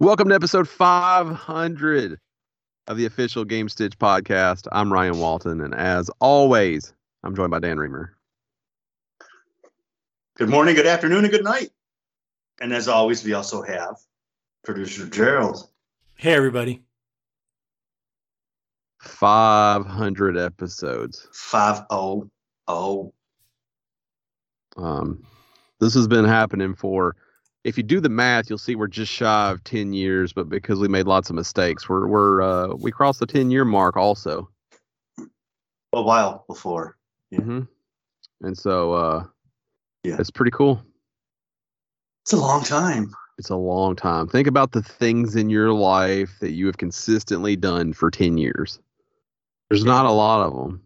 Welcome to episode 500 of the official Game Stitch podcast. I'm Ryan Walton, and as always, I'm joined by Dan Reamer. Good morning, good afternoon, and good night. And as always, we also have producer Gerald. Hey, everybody. 500 episodes. 500. This has been happening for, if you do the math, you'll see we're just shy of 10 years, but because we made lots of mistakes, we crossed the 10-year mark also. A while before. Yeah. Mm-hmm. And so, it's pretty cool. It's a long time. It's a long time. Think about the things in your life that you have consistently done for 10 years. There's not a lot of them.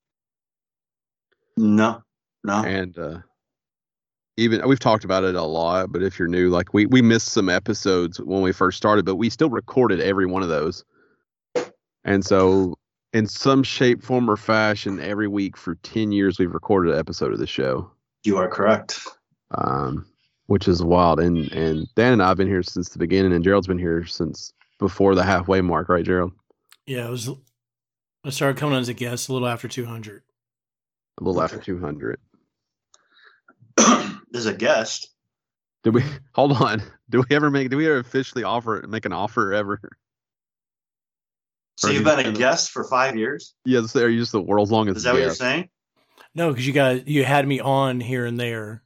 No. And even we've talked about it a lot, but if you're new, like we missed some episodes when we first started, but we still recorded every one of those. And so in some shape, form, or fashion, every week for 10 years, we've recorded an episode of the show. You are correct. Which is wild. And Dan and I have been here since the beginning, and Gerald's been here since before the halfway mark, right, Gerald? Yeah, I started coming on as a guest a little after 200. A little after 200. As a guest. Did we hold on? Do we ever officially make an offer ever? So you've been a guest for 5 years? Yes, are you just the world's longest guest? Is that what you're saying? No, because you had me on here and there.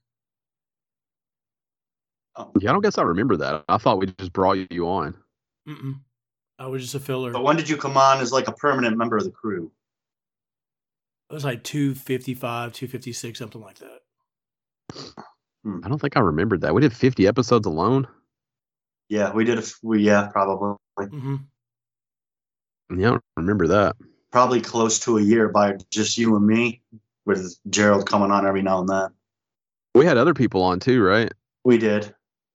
Yeah, I don't guess I remember that. I thought we just brought you on. I was just a filler. But when did you come on as like a permanent member of the crew? It was like 255, 256, something like that. I don't think I remembered that. We did 50 episodes alone. Yeah, we did. Probably. Mm-hmm. Yeah, I don't remember that. Probably close to a year by just you and me, with Gerald coming on every now and then. We had other people on too, right? We did.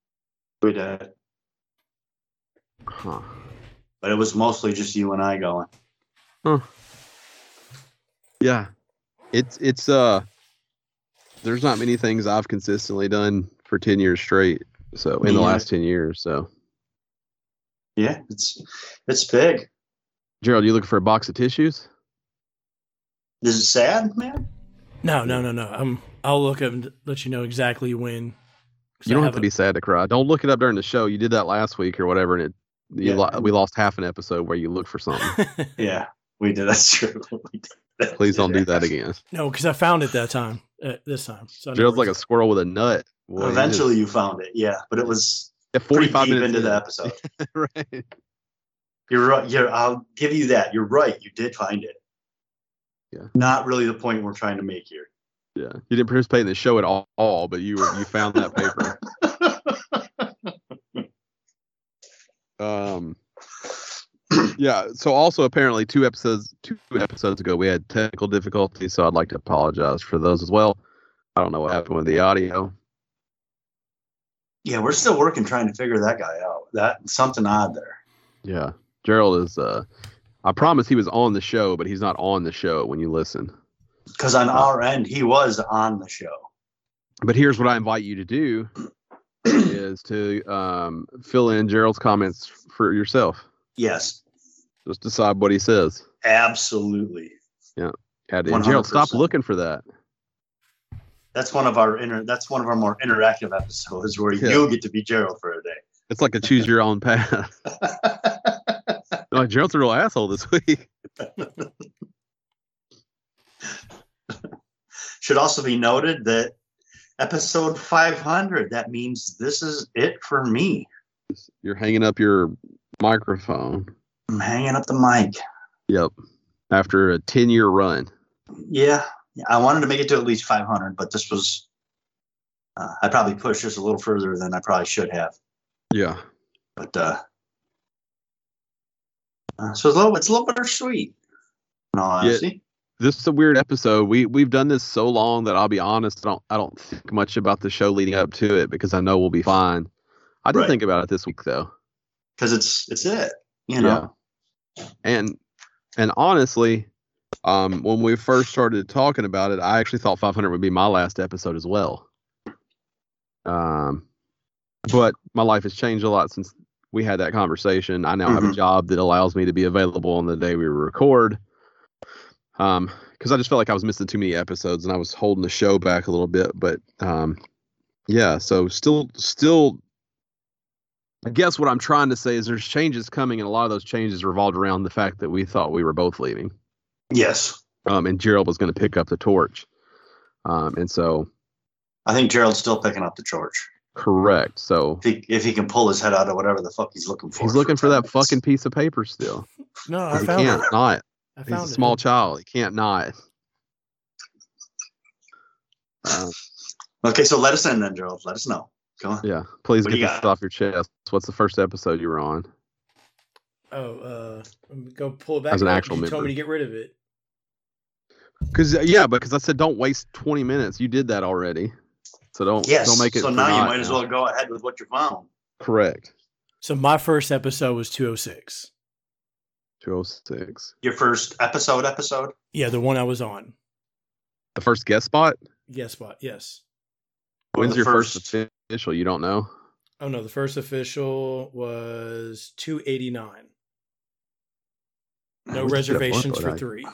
Huh. But it was mostly just you and I going. Huh. Yeah. It's there's not many things I've consistently done for 10 years straight. So in the last 10 years, so. Yeah, it's big. Gerald, you looking for a box of tissues? Is it sad, man? No. I'll look up and let you know exactly when. You don't have to be sad to cry. Don't look it up during the show. You did that last week or whatever, and we lost half an episode where you look for something. Yeah, we did. That's true. Please don't do that again. No, because I found it that time. This time. So Gerald's like a squirrel with a nut. Boy, eventually you found it, yeah. But it was 45 deep minutes into the episode. Right. You're right. I'll give you that. You're right. You did find it. Yeah. Not really the point we're trying to make here. Yeah. You didn't participate in the show at all, but you found that paper. Yeah. So also apparently two episodes ago we had technical difficulties, so I'd like to apologize for those as well. I don't know what happened with the audio. Yeah, we're still working trying to figure that guy out. That's something odd there. Yeah. Gerald is I promise he was on the show, but he's not on the show when you listen. Because on our end, he was on the show. But here's what I invite you to do is to fill in Gerald's comments for yourself. Yes. Just decide what he says. Absolutely. Yeah. And Gerald, stop looking for that. That's one of our more interactive episodes where you'll get to be Gerald for a day. It's like a choose your own path. Like, Gerald's a real asshole this week. Should also be noted that episode 500, that means this is it for me. You're hanging up your microphone. I'm hanging up the mic. Yep. After a 10-year run. Yeah. I wanted to make it to at least 500, but this was, I probably pushed this a little further than I probably should have. Yeah. But, so it's a little bittersweet. In all honesty. Yeah, this is a weird episode. We've done this so long that I'll be honest, I don't think much about the show leading up to it because I know we'll be fine. I did think about it this week though. Because it's it, you know. Yeah. And honestly, when we first started talking about it, I actually thought 500 would be my last episode as well. But my life has changed a lot since we had that conversation. I now have a Mhm. job that allows me to be available on the day we record. Because I just felt like I was missing too many episodes and I was holding the show back a little bit. But yeah, so still, I guess what I'm trying to say is there's changes coming, and a lot of those changes revolved around the fact that we thought we were both leaving. Yes. And Gerald was going to pick up the torch. And so, I think Gerald's still picking up the torch. correct. So If he can pull his head out of whatever the fuck he's looking for. he's looking for 10 that minutes. fucking piece of paper still. No, I He found can't it. not. I He's found a small it. child. He can't not. Okay, so let us in then, Gerald. Let us know. Go on. Yeah. Please What get do you this got? off your chest. What's the first episode you were on? Oh, go pull it back. As an up. actual You told member. me to get rid of it. Because I said don't waste 20 minutes. You did that already. So don't make it. So for now you naught might as well go ahead with what you found. Correct. So my first episode was 206. 206. Your first episode? Yeah, the one I was on. The first guest spot? Guest spot. Yes. Or When's the your first official? You don't know? Oh no, the first official was 289. No Where'd you get a reservations photo for of that? 3.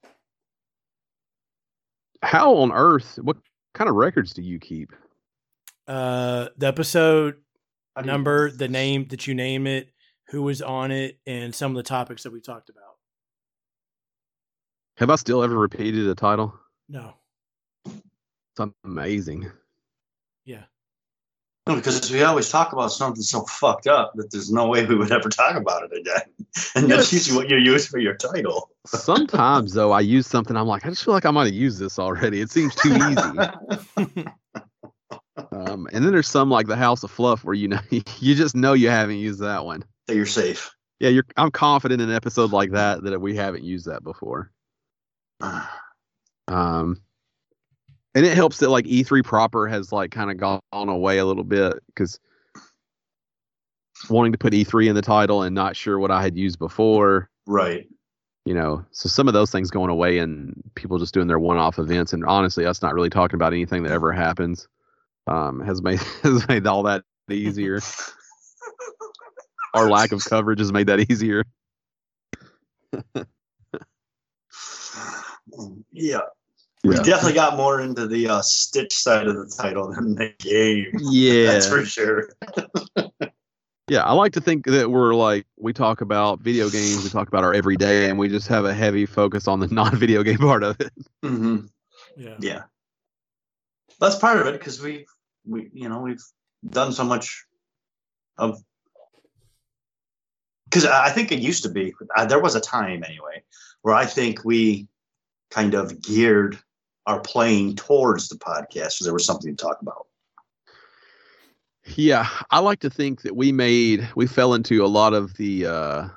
How on earth? What kind of records do you keep? The episode How do you- number, the name that you name it, who was on it, and some of the topics that we talked about. Have I still ever repeated a title? No. It's amazing. Yeah. No, because we always talk about something so fucked up that there's no way we would ever talk about it again. And that's usually what you use for your title. Sometimes though, I use something. I'm like, I just feel like I might have used this already. It seems too easy. And then there's some like the House of Fluff where you just know you haven't used that one. So you're safe. Yeah, I'm confident in an episode like that we haven't used that before. And it helps that like E3 proper has like kind of gone away a little bit because wanting to put E3 in the title and not sure what I had used before. Right. So some of those things going away and people just doing their one-off events. And honestly, us not really talking about anything that ever happens has made all that easier. Our lack of coverage has made that easier. Yeah. We definitely got more into the Stitch side of the title than the game. Yeah. That's for sure. Yeah, I like to think that we talk about video games, we talk about our everyday, and we just have a heavy focus on the non-video game part of it. Mm-hmm. Yeah. That's part of it because we've done so much of. Because I think it used to be, there was a time anyway, where I think we kind of geared our playing towards the podcast because there was something to talk about. Yeah, I like to think that we fell into a lot of the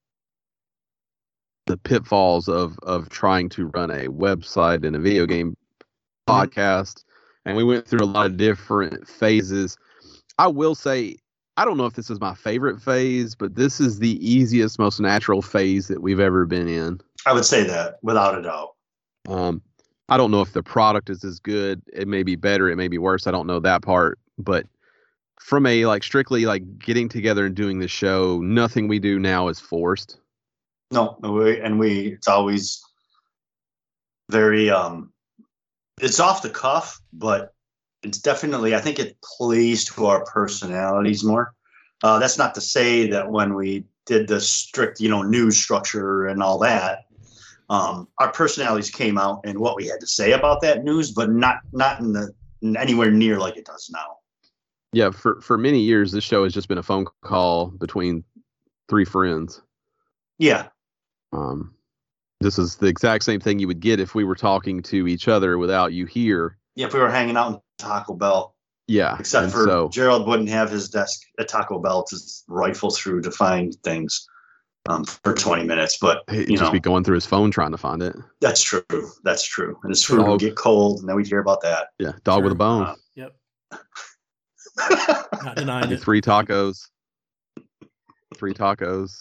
pitfalls of trying to run a website and a video game podcast, and we went through a lot of different phases. I will say, I don't know if this is my favorite phase, but this is the easiest, most natural phase that we've ever been in. I would say that without a doubt. I don't know if the product is as good. It may be better. It may be worse. I don't know that part. But from a strictly getting together and doing the show, nothing we do now is forced. No, it's always very it's off the cuff, but it's definitely, I think it plays to our personalities more. That's not to say that when we did the strict, news structure and all that, our personalities came out and what we had to say about that news, but not in anywhere near like it does now. Yeah, for many years, this show has just been a phone call between 3 friends. Yeah. This is the exact same thing you would get if we were talking to each other without you here. Yeah, if we were hanging out in Taco Bell. Yeah. Except for Gerald wouldn't have his desk at Taco Bell to rifle through to find things for 20 minutes. But, he'd just be going through his phone trying to find it. That's true. And his food would get cold, and then we'd hear about that. Yeah, dog with a bone. Yep. Not denying it. 3 tacos. 3 tacos.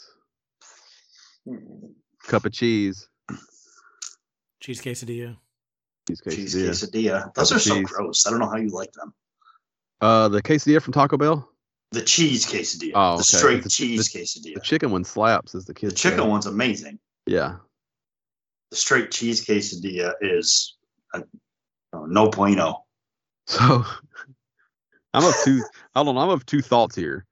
Cup of cheese. Cheese quesadilla. Cheese Cheese quesadilla. quesadilla. Those are so gross. I don't know how you like them. The quesadilla from Taco Bell? The cheese quesadilla. Oh, okay. The straight The- cheese quesadilla. The chicken one slaps, as the The kids chicken say. one's amazing. Yeah. The straight cheese quesadilla is no bueno. So I'm of two thoughts here.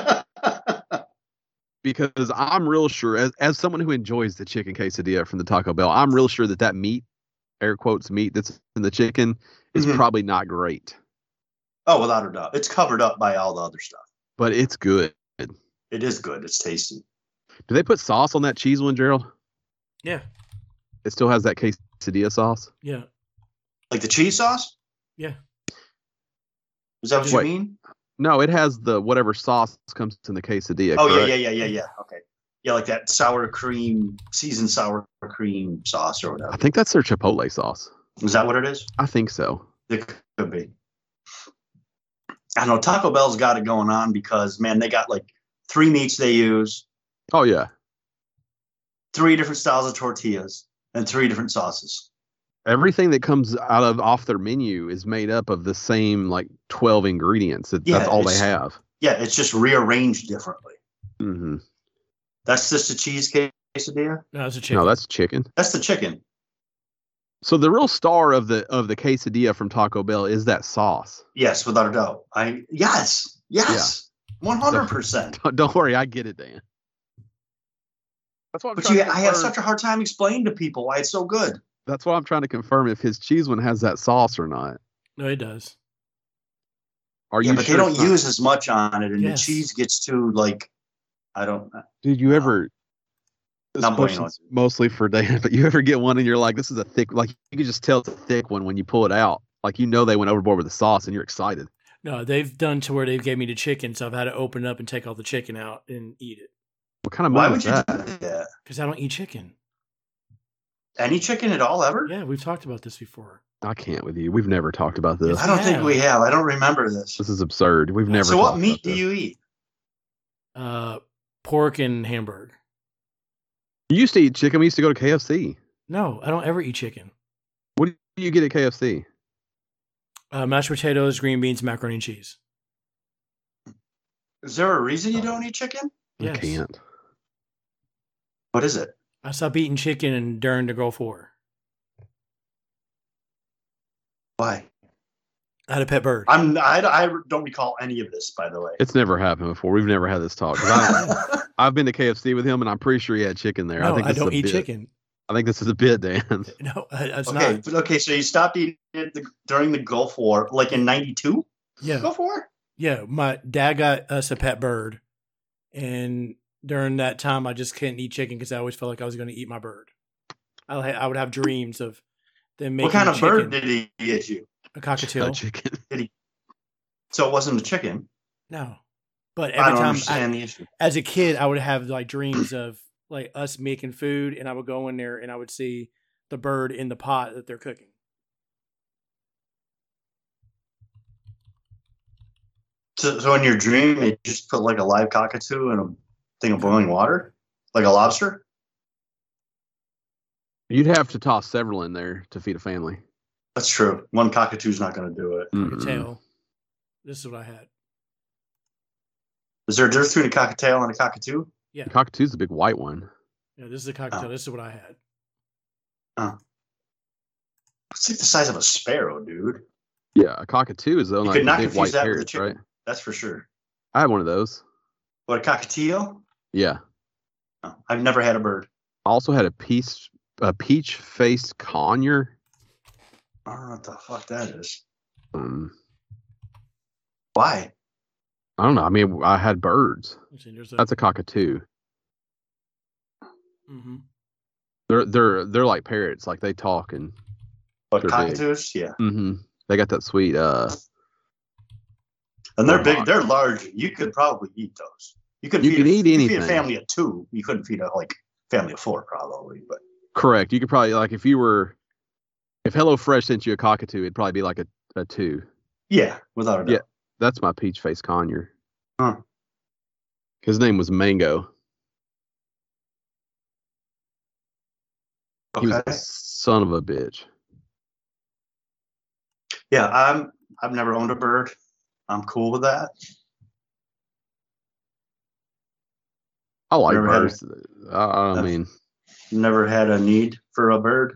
Because I'm real sure, as someone who enjoys the chicken quesadilla from the Taco Bell, I'm real sure that meat, air quotes meat, that's in the chicken is Mhm. probably not great, Oh, without a doubt. It's covered up by all the other stuff. but it's good. It is good. It's tasty. Do they put sauce on that cheese one, Gerald? Yeah. It still has that quesadilla sauce? Yeah. Like the cheese sauce? Yeah. Is that what Wait. you mean? No, it has the whatever sauce comes in the quesadilla. Oh, correct? yeah. Okay. Yeah, like that seasoned sour cream sauce or I whatever. think that's their Chipotle sauce. Is that what it is? I think so. It could be. I don't know. Taco Bell's got it going on because, man, they got like 3 meats they use, Oh, yeah. 3 different styles of tortillas, and 3 different sauces. Everything that comes off their menu is made up of the same like 12 ingredients. Yeah, That's all they it's- have. Yeah, it's just rearranged differently. Hmm. That's just a cheese quesadilla. No, it's a chicken. No, that's chicken. That's the chicken. So the real star of the quesadilla from Taco Bell is that sauce. Yes, without a doubt. Yes, 100%. Don't worry, I get it, Dan. That's what I'm But trying to I have confirm. such a hard time explaining to people why it's so good. That's what I'm trying to confirm if his cheese one has that sauce or not. No, it does. Are Yeah, you but sure they don't it's not? use as much on it, and Yes. the cheese gets too I don't. Dude, you ever? This Not bueno. question's mostly for Dan, but you ever get one and you're like, this is a thick, like you can just tell it's a thick one when you pull it out. Like they went overboard with the sauce and you're excited. No, they've done to where they gave me the chicken, so I've had to open it up and take all the chicken out and eat it What kind of Why move would is you that? do that? because I don't eat chicken. Any chicken at all ever? Yeah, we've talked about this before. I can't with you. We've never talked about this. I don't think Yeah. we have. I don't remember this. This is absurd. We've never. So what talked meat about do this. you eat? Pork and hamburger. You used to eat chicken. We used to go to KFC. No, I don't ever eat chicken. What do you get at KFC? Mashed potatoes, green beans, macaroni and cheese. Is there a reason you don't eat chicken? Yes. I can't. What is it? I stopped eating chicken during the Gulf War. Why? I had a pet bird. I don't recall any of this, by the way. It's never happened before. We've never had this talk. 'Cause I've been to KFC with him, and I'm pretty sure he had chicken there. No, I think I this is don't a eat bit. chicken. I think this is a bit, Dan. No, it's okay, not. but okay. So you stopped eating it during the Gulf War, like in '92. Yeah, Gulf War. yeah. My dad got us a pet bird, and during that time, I just couldn't eat chicken because I always felt like I was going to eat my bird. I would have dreams of them making What kind of chicken. bird did he get you? A cockatiel. A chicken. So it wasn't a chicken. No, but I every don't time understand the issue. as a kid, I would have like dreams of like us making food, and I would go in there and I would see the bird in the pot that they're cooking. So in your dream, they just put like a live cockatoo in a thing of boiling water, like a lobster. You'd have to toss several in there to feed a family. That's true. One cockatoo's not going to do it. Mm-mm. Cockatiel. This is what I had. Is there a difference between a cockatiel and a cockatoo? Yeah, The cockatoo's the big white one. yeah. This is a cockatiel. Oh. This is what I had. It's like the size of a sparrow, dude. Yeah, a cockatoo is the You like could not the big confuse white that with a parrots, chicken. right? That's for sure. I had one of those. What, a cockatiel? Yeah. No, I've never had a bird. I also had a peach-faced conure. I don't know what the fuck that is. Um, Why? I don't know. I mean, I had birds. Let's see, there's a- That's a cockatoo. Mhm. They're like parrots. Like they talk and What, They're big. cockatoos? Yeah. they got that sweet And they're Oh, big. my. They're large. You could probably eat those. You could You feed can eat you could anything. feed a family of 2. You couldn't feed a family of 4 probably, but correct. You could probably like if HelloFresh sent you a cockatoo, it'd probably be like a 2. yeah, without a doubt. Yeah. That's my peach-faced conure. Huh. His name was Mango. He was Okay. a son of a bitch. Yeah, I've never owned a bird. I'm cool with that. I like Never had birds. I Uh, mean, Never had a need for a bird.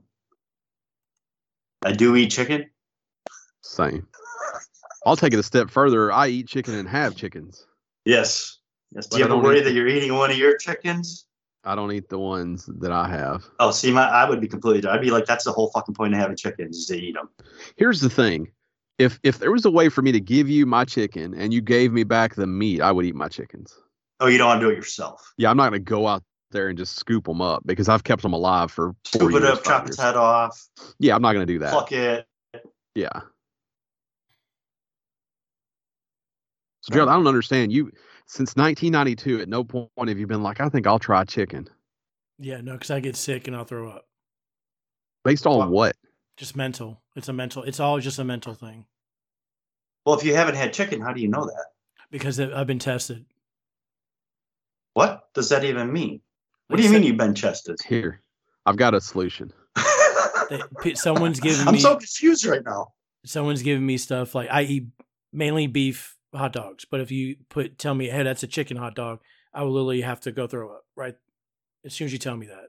I do eat chicken. same. I'll take it a step further. I eat chicken and have chickens. Yes. Yes. Do But you I ever don't worry eat that you're eating one of your chickens? I don't eat the ones that I have. Oh, see, I would be completely. I'd be like, that's the whole fucking point of having chickens is to eat them. Here's the thing. If there was a way for me to give you my chicken and you gave me back the meat, I would eat my chickens. Oh, you don't want to do it yourself. Yeah, I'm not going to go out there and just scoop them up because I've kept them alive for 4 Scoop it years, up, 5 chop years. its head off, Yeah, I'm not going to do that. pluck it. Yeah. So, Gerald, I don't understand. You since 1992, at no point have you been like, I think I'll try chicken. Yeah, no, because I get sick and I'll throw up. Based on what? Just mental. It's all just a mental thing. Well, if you haven't had chicken, how do you know that? Because I've been tested. What does that even mean? What Like do you I mean said- you've been chested? Here, I've got a solution. Someone's giving I'm me so confused right now. someone's giving me stuff like I eat mainly beef hot dogs, but if you tell me, hey, that's a chicken hot dog, I will literally have to go throw up right as soon as you tell me that.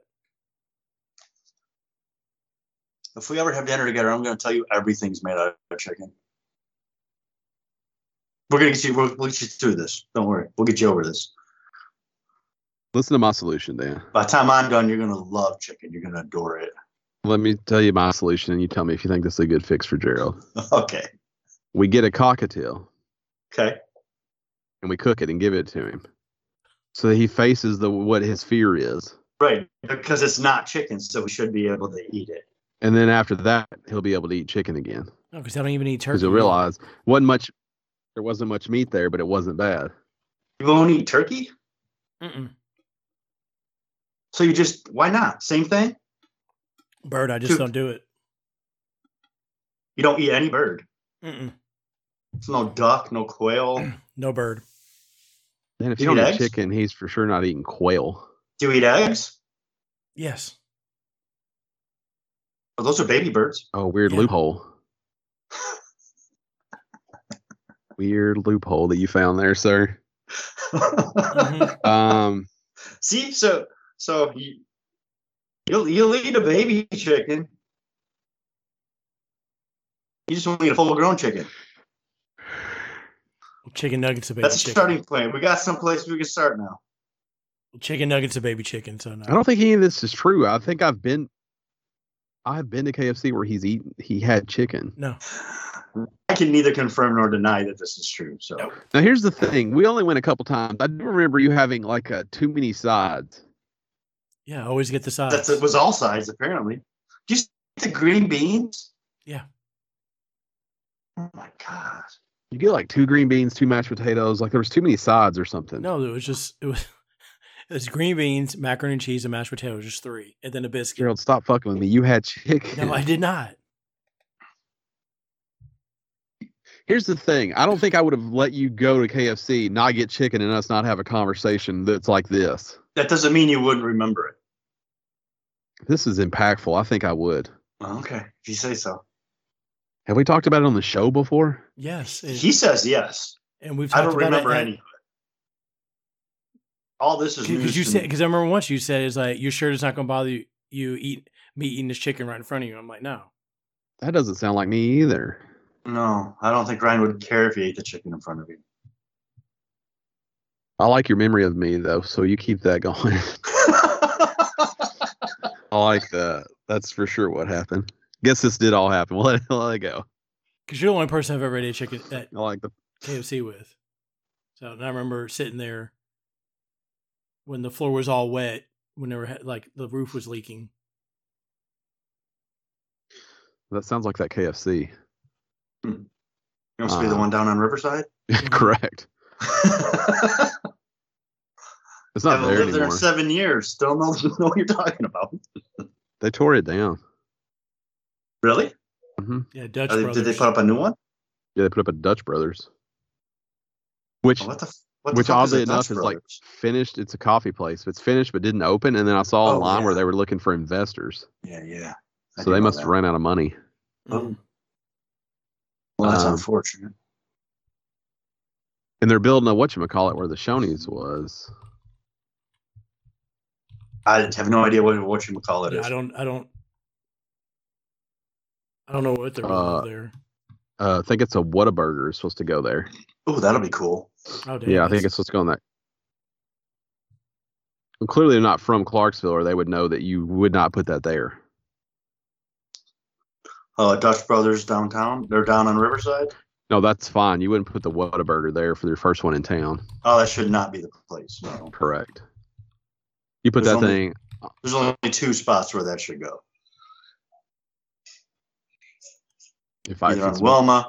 If we ever have dinner together, I'm going to tell you everything's made out of chicken. We're going to get you. We'll get you through this. Don't worry. We'll get you over this. Listen to my solution, Dan. By the time I'm done, you're going to love chicken. You're going to adore it. Let me tell you my solution, and you tell me if you think this is a good fix for Gerald. Okay. We get a cockatiel, Okay. and we cook it and give it to him, so that he faces what his fear is. Right. Because it's not chicken, so we should be able to eat it. And then after that, he'll be able to eat chicken again. No, because I don't even eat turkey. Because he'll realize there wasn't much meat there, but it wasn't bad. You won't eat turkey? Mm-mm. So why not? Same thing? Bird, I just don't do it. You don't eat any bird. Mm-mm. It's no duck, no quail. No bird. And if Do you you don't eat eat eggs? chicken, he's for sure not eating quail. Do you eat eggs? Yes. Well, those are baby birds. Oh, weird Yeah. loophole. Weird loophole that you found there, sir. Mhm. See, so you'll eat a baby chicken. You just want to eat a full-grown chicken. Chicken nuggets of baby That's a chicken. starting point. We got someplace we can start now. Chicken nuggets of baby chicken. So no. I don't think any of this is true. I think I've been to KFC where he had chicken. No. I can neither confirm nor deny that this is true. So Nope. Now here's the thing: we only went a couple times. I do remember you having like too many sides. Yeah, I always get the sides. it was all sides apparently. Did you see the green beans? Yeah. Oh my god. You get like 2 green beans, 2 mashed potatoes. Like there was too many sides or something. No, it was green beans, macaroni and cheese, and mashed potatoes, just 3, and then a biscuit. Gerald, stop fucking with me. You had chicken. No, I did not. Here's the thing. I don't think I would have let you go to KFC, not get chicken, and us not have a conversation that's like this. That doesn't mean you wouldn't remember it. This is impactful. I think I would. Okay, if you say so. Have we talked about it on the show before? Yes, He says yes. and we've I talked don't about remember it any of it. All this is news because you to said me. because I remember once you said it's like you're sure it's not going to bother you me eating this chicken right in front of you. I'm like, no. That doesn't sound like me either. No, I don't think Ryan would care if he ate the chicken in front of you. I like your memory of me though, so you keep that going. I like that. That's for sure what happened. Guess this did all happen. We'll let it go. Because you're the only person I've ever ate chicken at I like the. KFC with. So and I remember sitting there when the floor was all wet, when they were like the roof was leaking. That sounds like that KFC. You want to be the one down on Riverside? Correct. It's not Haven't there lived there in anymore. 7 years. Still know what you're talking about. They tore it down. Really? Yeah, Dutch Did Brothers. they put up a new one? Yeah, they put up a Dutch Brothers, which What the which fuck is oddly a enough Dutch is like Brothers? finished. It's a coffee place. It's finished but didn't open. And then I saw Oh, online where yeah. they were looking for investors, Yeah. I so do they know must that. have ran out of money. Mm. Well, that's Um, unfortunate. And they're building a whatchamacallit where the Shoney's was. I have no idea what you call it Yeah, is. I don't know what they're doing there. I think it's a Whataburger is supposed to go there. Oh, that'll be cool. Oh, damn, Yeah, I think it's supposed to go on that. Well, clearly, they're not from Clarksville, or they would know that you would not put that there. Dutch Brothers downtown. They're down on Riverside. No, that's fine. You wouldn't put the Whataburger there for your first one in town. Oh, that should not be the place. No. Correct. You put There's that only- thing. There's only 2 spots where that should go. If Either on it's Wilma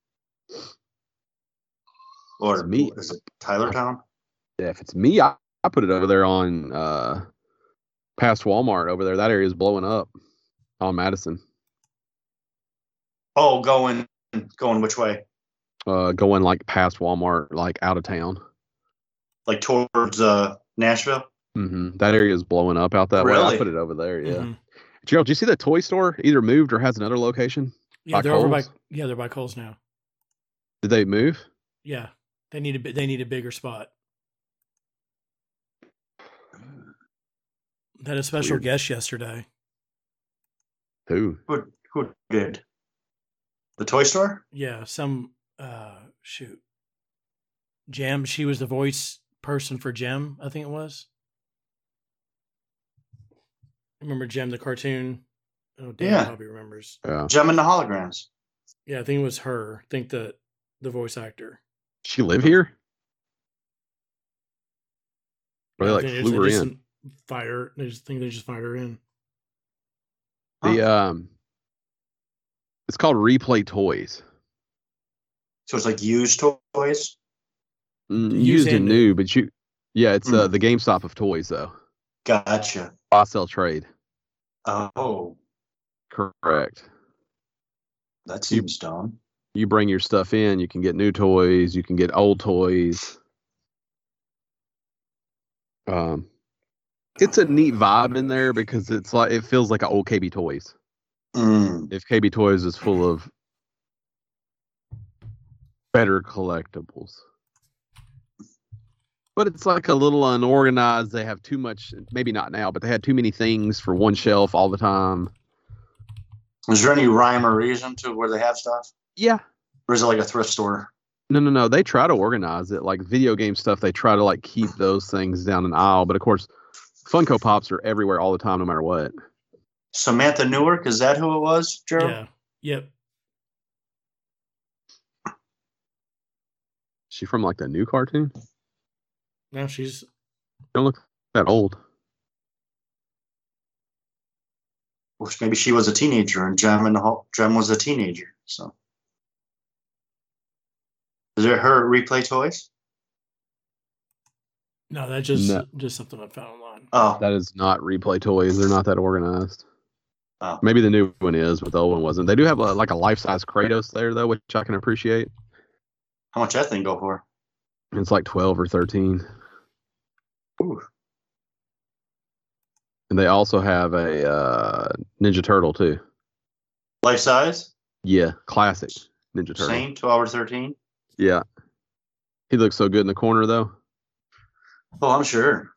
or It's me. is it Tylertown? Yeah, if it's me, I put it over there on past Walmart over there. That area is blowing up on Madison. Oh, going which way? Going like past Walmart, like out of town. Like towards Nashville? That area is blowing up out that way. Really? I put it over there. Yeah. Mhm. Gerald, do you see the toy store either moved or has another location? Yeah, By they're over by Kohl's? they're by Kohl's now. Did they move? Yeah, they need a bigger spot. They had a special Weird. guest yesterday. Who? Who did? The toy store? Yeah, some Gem. She was the voice person for Gem, I think it was. Remember Gem, the cartoon? Oh, Dan Yeah. probably remembers. Yeah. Gem and the Holograms. Yeah, I think it was her. I think the voice actor. She live here? Or they I like think flew her just in? Fire. They just fired her in. The it's called Replay Toys. So it's like used toys? Used and new, but it's Mm. the GameStop of toys though. Gotcha. Buy, sell, trade. Oh, Correct. that seems dumb. You bring your stuff in, you can get new toys, you can get old toys. It's a neat vibe in there because it's like it feels like an old KB Toys. Mm. If KB Toys is full of better collectibles. But it's like a little unorganized. They have too much, maybe not now, but they had too many things for one shelf all the time. Is there any rhyme or reason to where they have stuff? Yeah. Or is it like a thrift store? No. They try to organize it. Like video game stuff, they try to like keep those things down an aisle. But of course, Funko Pops are everywhere all the time, no matter what. Samantha Newark, is that who it was, Gerald? Yeah. Yep. She from like the new cartoon? Now she's Don't look that old. Or maybe she was a teenager and Gem was a teenager. So is it her Replay Toys? no. That's just something I found online. Oh, That is not Replay Toys. They're not that organized. Oh. Maybe the new one is, but the old one wasn't. They do have like a life-size Kratos there, though, which I can appreciate. how much that thing go for? It's like 12 or 13. Ooh. And they also have a Ninja Turtle, too. Life size? Yeah, classic Ninja Turtle. Same, 12 or 13? Yeah. He looks so good in the corner, though. Oh, I'm sure.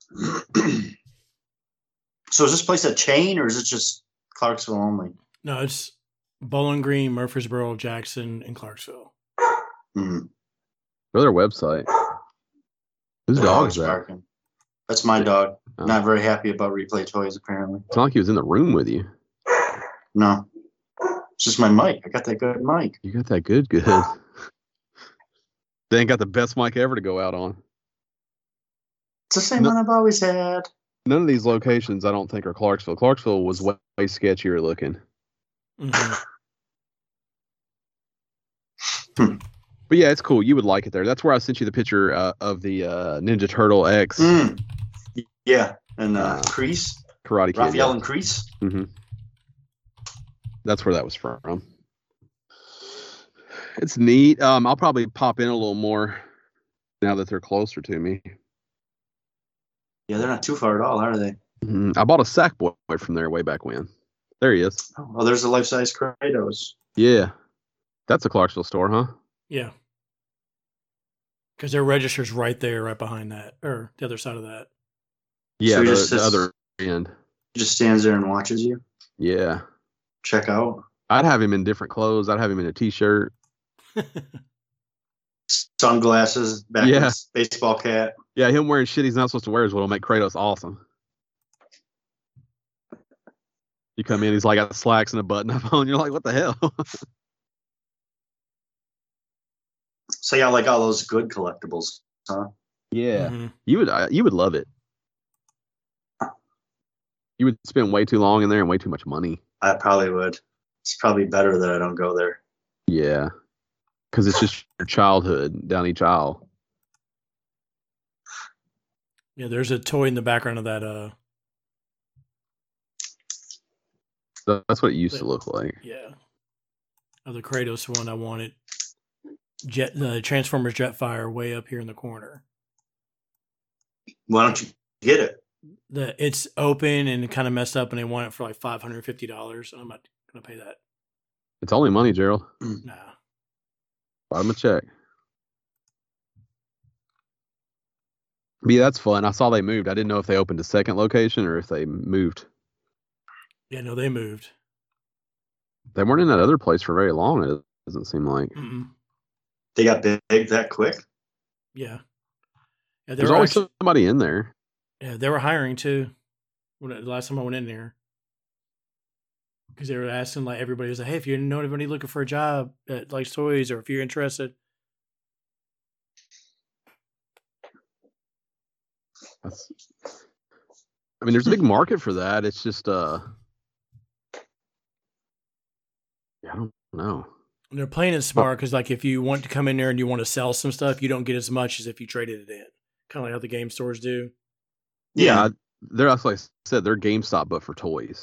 So is this place a chain or is it just Clarksville only? No, it's Bowling Green, Murfreesboro, Jackson, and Clarksville. Hmm. Go to their website. Whose dog is that? barking. That's my dog. Oh. Not very happy about Replay Toys, apparently. It's not like he was in the room with you. No. It's just my mic. I got that good mic. You got that good. They ain't got the best mic ever to go out on. It's the same No. one I've always had. None of these locations, I don't think, are Clarksville. Clarksville was way sketchier looking. Mhm. But yeah, it's cool. You would like it there. That's where I sent you the picture of the Ninja Turtle X Mm. Yeah. And Kreese. Karate Kid. Raphael and Kreese. Mm-hmm. That's where that was from. It's neat. I'll probably pop in a little more now that they're closer to me. Yeah, they're not too far at all, are they? I bought a Sackboy from there way back when. There he is. Oh, there's a life-size Kratos. Yeah. That's a Clarksville store, huh? Yeah. Because their register's right there, right behind that, or the other side of that. Yeah, So he the just sits- other end. He just stands there and watches you Yeah. check out. I'd have him in different clothes. I'd have him in a t-shirt. Sunglasses, backwards, baseball cap. Yeah, him wearing shit he's not supposed to wear is what'll make Kratos awesome. You come in, he's like got slacks and a button up on. You're like, what the hell? So yeah, like all those good collectibles, huh? Yeah. Mm-hmm. You would love it. You would spend way too long in there and way too much money. I probably would. It's probably better that I don't go there. Yeah. Because it's just your childhood down each aisle. Yeah, there's a toy in the background of that. So that's what it used to look like. Yeah, of the Kratos one I wanted. The Transformers Jetfire way up here in the corner. Why don't you get it? It's open and kind of messed up, and they want it for like $550. I'm not gonna pay that. It's only money, Gerald. Nah. Buy him a check. But yeah, that's fun. I saw they moved. I didn't know if they opened a second location or if they moved. Yeah, no, they moved. They weren't in that other place for very long. It doesn't seem like. Mm-mm. They got big that quick? Yeah. There's always somebody in there. Yeah, they were hiring too. The last time I went in there, because they were asking like everybody was like, "Hey, if you know anybody looking for a job that likes toys, or if you're interested." I mean, there's a big market for that. It's just, I don't know. And they're playing it smart because, like, if you want to come in there and you want to sell some stuff, you don't get as much as if you traded it in. Kind of like how the game stores do. Yeah, they're like I said, they're GameStop but for toys.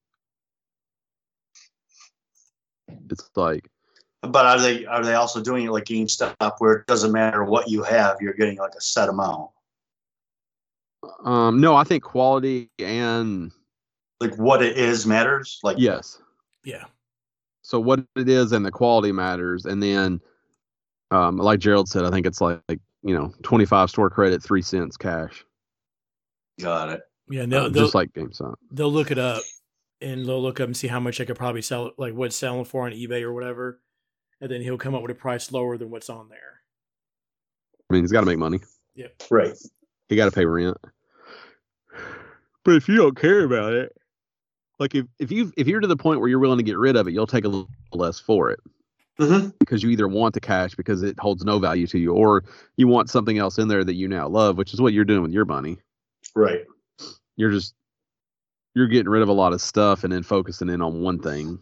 It's like, but are they also doing it like GameStop where it doesn't matter what you have, you're getting like a set amount? No, I think quality and like what it is matters. Like yes, yeah. So what it is and the quality matters, and then, like Gerald said, I think it's like 25 store credit, 3 cents cash. Got it. Yeah, just like GameStop. They'll look it up, and they'll look up and see how much they could probably sell it, like what's selling for on eBay or whatever, and then he'll come up with a price lower than what's on there. I mean, he's got to make money. Yep. Right. He got to pay rent. But if you don't care about it, like if you're to the point where you're willing to get rid of it, you'll take a little less for it. Mm-hmm. Because you either want the cash because it holds no value to you, or you want something else in there that you now love, which is what you're doing with your money. Right. You're getting rid of a lot of stuff and then focusing in on one thing.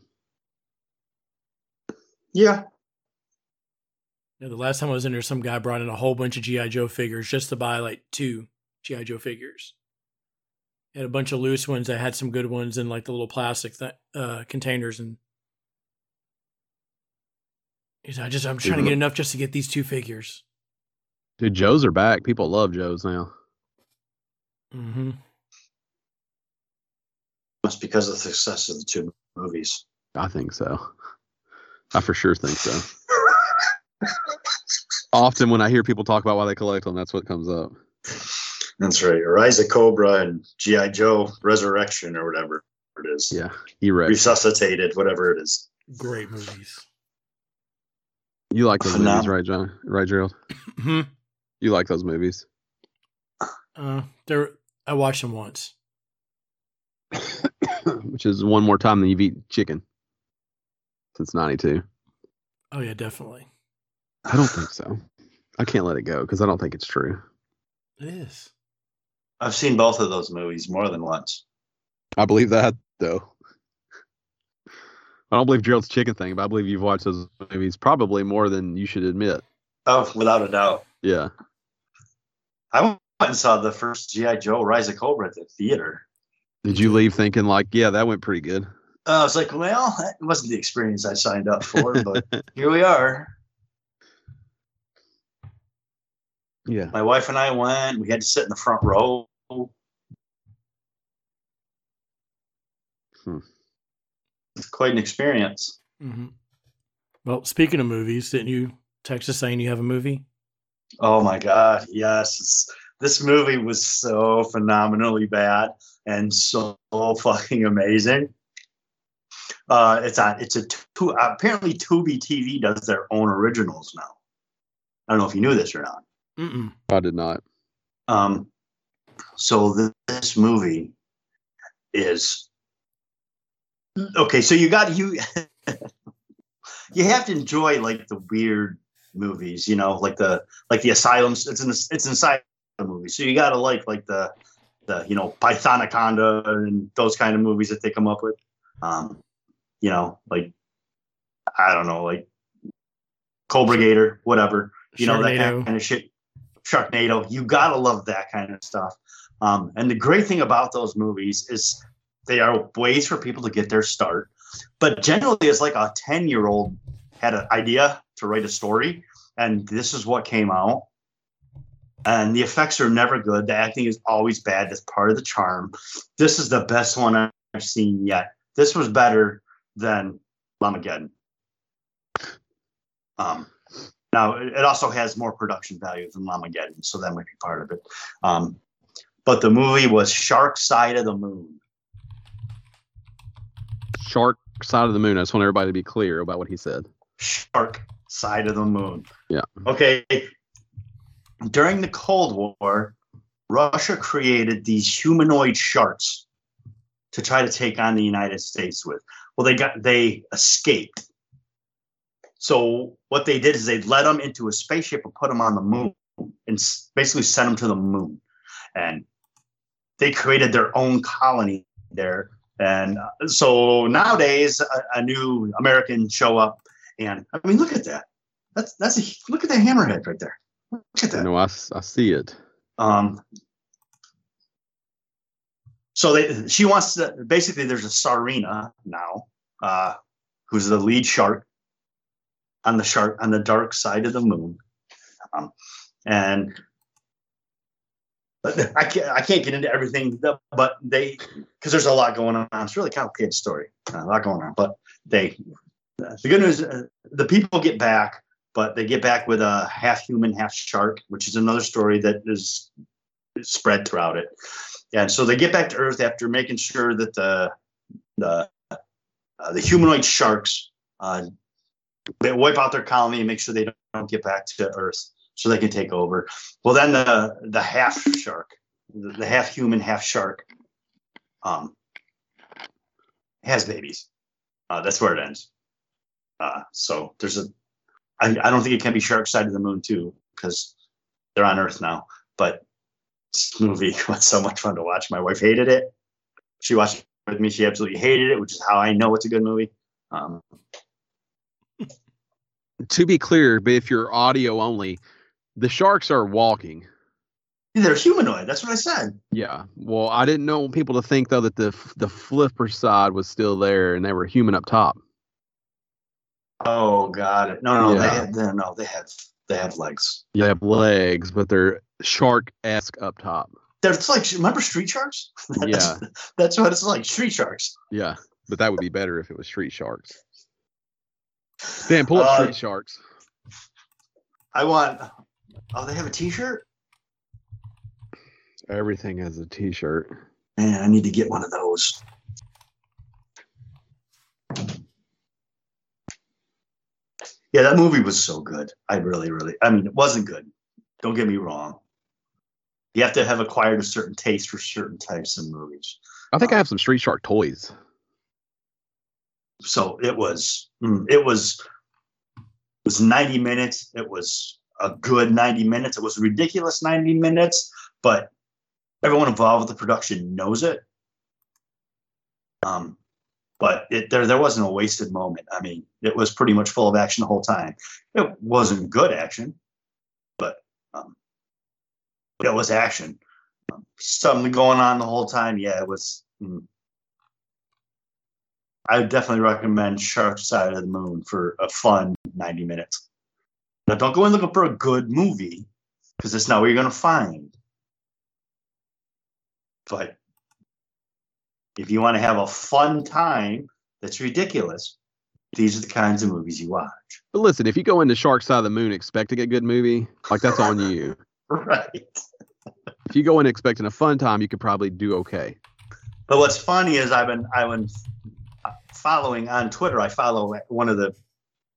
Yeah. Yeah, the last time I was in there, some guy brought in a whole bunch of G.I. Joe figures just to buy like 2 G.I. Joe figures. He had a bunch of loose ones that had some good ones in like the little plastic containers, and he's like, I'm trying to get enough just to get these 2 figures. Dude, Joes are back. People love Joes now. Mm-hmm. That's because of the success of the 2 movies. I think so. I for sure think so. Often when I hear people talk about why they collect them, that's what comes up. That's right. Rise of Cobra and G.I. Joe Resurrection or whatever it is. Yeah. Erect. Resuscitated, whatever it is. Great movies. You like those movies, right, John? Right, Gerald? Mm-hmm. You like those movies? I watched them once. Which is one more time than you've eaten chicken since 92. Oh, yeah, definitely. I don't think so. I can't let it go because I don't think it's true. It is. I've seen both of those movies more than once. I believe that, though. I don't believe Gerald's chicken thing, but I believe you've watched those movies probably more than you should admit. Oh, without a doubt. Yeah. I went and saw the first G.I. Joe Rise of Cobra at the theater. Did you leave thinking like, yeah, that went pretty good? I was like, well, that wasn't the experience I signed up for, but here we are. Yeah. My wife and I went. We had to sit in the front row. It's quite an experience. Mm-hmm. Well, speaking of movies, didn't you text us saying you have a movie? Oh my God, yes! This movie was so phenomenally bad and so fucking amazing. Apparently Tubi TV does their own originals now. I don't know if you knew this or not. Mm-mm. I did not. So this movie is okay. So you have to enjoy like the weird movies, like the Asylums. It's an asylum movie, so you got to like the Pythonaconda and those kind of movies that they come up with. Like I don't know, like Cobra Gator, whatever. That kind of shit. Sharknado. You gotta love that kind of stuff. And the great thing about those movies is they are ways for people to get their start. But generally, it's like a 10-year-old had an idea to write a story, and this is what came out. And the effects are never good. The acting is always bad. That's part of the charm. This is the best one I've seen yet. This was better than Llamageddon. Now, it also has more production value than Llamageddon, so that might be part of it. But the movie was Shark Side of the Moon. Shark Side of the Moon. I just want everybody to be clear about what he said. Shark Side of the Moon. Yeah. Okay. During the Cold War, Russia created these humanoid sharks to try to take on the United States with. Well, they escaped. So what they did is they led them into a spaceship and put them on the moon and basically sent them to the moon. And they created their own colony there. And so nowadays, a new American show up, and I mean, look at that. Look at that hammerhead right there. Look at that. No, I see it. So she wants to basically. There's a Sarina now, who's the lead shark on the dark side of the moon, and. But I can't get into everything, but because there's a lot going on. It's a really complicated story, a lot going on. But the good news, the people get back, but they get back with a half human, half shark, which is another story that is spread throughout it. And so they get back to Earth after making sure that the humanoid sharks they wipe out their colony and make sure they don't get back to Earth, so they can take over. Well, then the half shark, the half human, half shark, has babies. That's where it ends. So there's I don't think it can be Shark Side of the Moon too, because they're on Earth now. But this movie was so much fun to watch. My wife hated it. She watched it with me. She absolutely hated it, which is how I know it's a good movie. To be clear, but if you're audio only, the sharks are walking. They're humanoid. That's what I said. Yeah. Well, I didn't know people to think though that the flipper side was still there and they were human up top. Oh, got it. No, Yeah. they have legs. They have legs, but they're shark-esque up top. It's like, remember Street Sharks? Yeah. That's what it's like. Street Sharks. Yeah, but that would be better if it was Street Sharks. Dan, pull up Street Sharks. They have a T-shirt? Everything has a T-shirt. Man, I need to get one of those. Yeah, that movie was so good. I mean, it wasn't good. Don't get me wrong. You have to have acquired a certain taste for certain types of movies. I think I have some Street Shark toys. So it was 90 minutes. It was a good 90 minutes. It was a ridiculous 90 minutes, but everyone involved with the production knows it. But there wasn't a wasted moment. I mean, it was pretty much full of action the whole time. It wasn't good action, but it was action. Something going on the whole time. Yeah, it was. I would definitely recommend Shark Side of the Moon for a fun 90 minutes. Now, don't go in looking for a good movie, because that's not what you're going to find. But if you want to have a fun time that's ridiculous, these are the kinds of movies you watch. But listen, if you go into Shark Side of the Moon expecting a good movie, like that's on you. Right. If you go in expecting a fun time, you could probably do okay. But what's funny is I've been following on Twitter. I follow one of the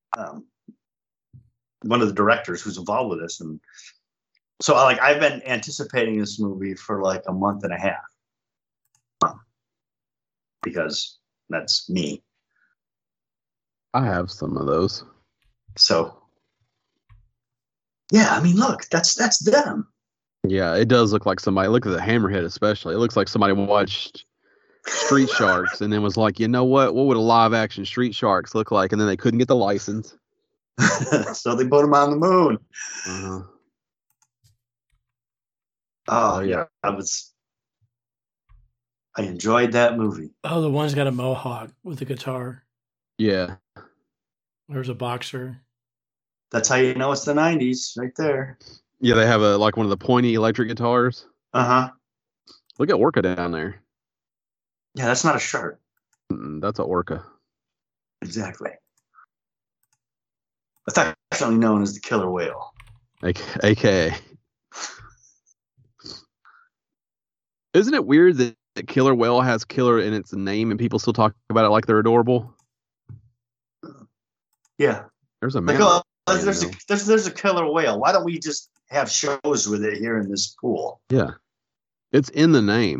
directors who's involved with this, and so I've been anticipating this movie for like a month and a half because that's me. I have some of those. So yeah, I mean, look, that's them. Yeah, it does look like somebody. Look at the hammerhead, especially. It looks like somebody watched Street Sharks and then was like, you know what? What would a live action Street Sharks look like? And then they couldn't get the license. So they put him on the moon. Uh-huh. Oh yeah, I enjoyed that movie. Oh, the one's got a mohawk with a guitar. Yeah. There's a boxer. That's how you know it's the 90s, right there. Yeah, they have one of the pointy electric guitars. Uh-huh. Look at Orca down there. Yeah, that's not a shark. That's an orca. Exactly. Affectionately known as the killer whale. AKA. Isn't it weird that killer whale has killer in its name and people still talk about it like they're adorable? Yeah. There's a there's a killer whale. Why don't we just have shows with it here in this pool? Yeah. It's in the name.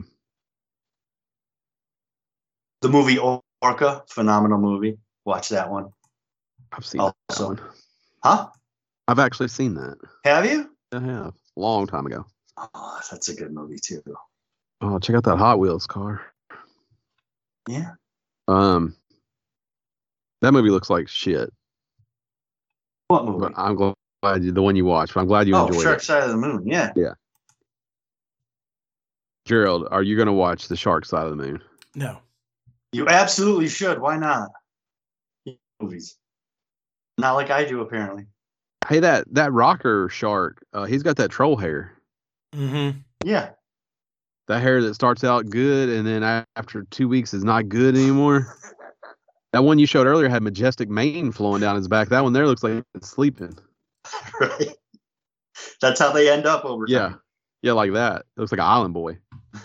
The movie Orca, phenomenal movie. Watch that one. I've seen that one. Huh? I've actually seen that. Have you? I have. Long time ago. Oh, that's a good movie too. Oh, check out that Hot Wheels car. Yeah. That movie looks like shit. What movie? But I'm glad the one you watched. But I'm glad you enjoyed Shark it. Side of the Moon. Yeah. Yeah. Gerald, are you going to watch The Shark Side of the Moon? No. You absolutely should. Why not? Movies. Not like I do, apparently. Hey, that rocker shark, he's got that troll hair. Mm-hmm. Yeah. That hair that starts out good and then after 2 weeks is not good anymore. That one you showed earlier had majestic mane flowing down his back. That one there looks like it's sleeping. Right. That's how they end up over time. Yeah. Yeah, like that. It looks like an island boy.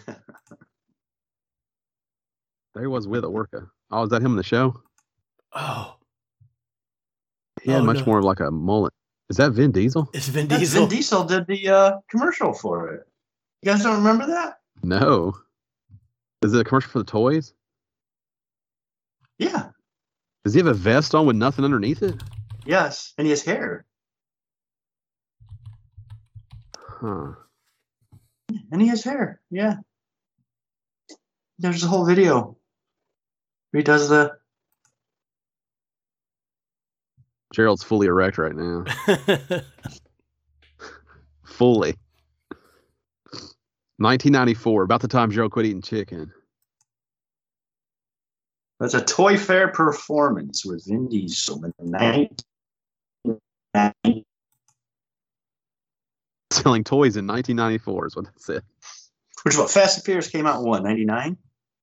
There he was with Orca. Oh, is that him in the show? Oh. He had much more of like a mullet. Is that Vin Diesel? It's Vin Diesel. Vin Diesel did the commercial for it. You guys don't remember that? No. Is it a commercial for the toys? Yeah. Does he have a vest on with nothing underneath it? Yes. And he has hair. Huh. And he has hair. Yeah. There's a whole video where he does the... Gerald's fully erect right now. Fully. 1994, about the time Gerald quit eating chicken. That's a Toy Fair performance with Vin Diesel in 1990. Selling toys in 1994 is what that said. Which what? Fast and Furious came out in what, 99?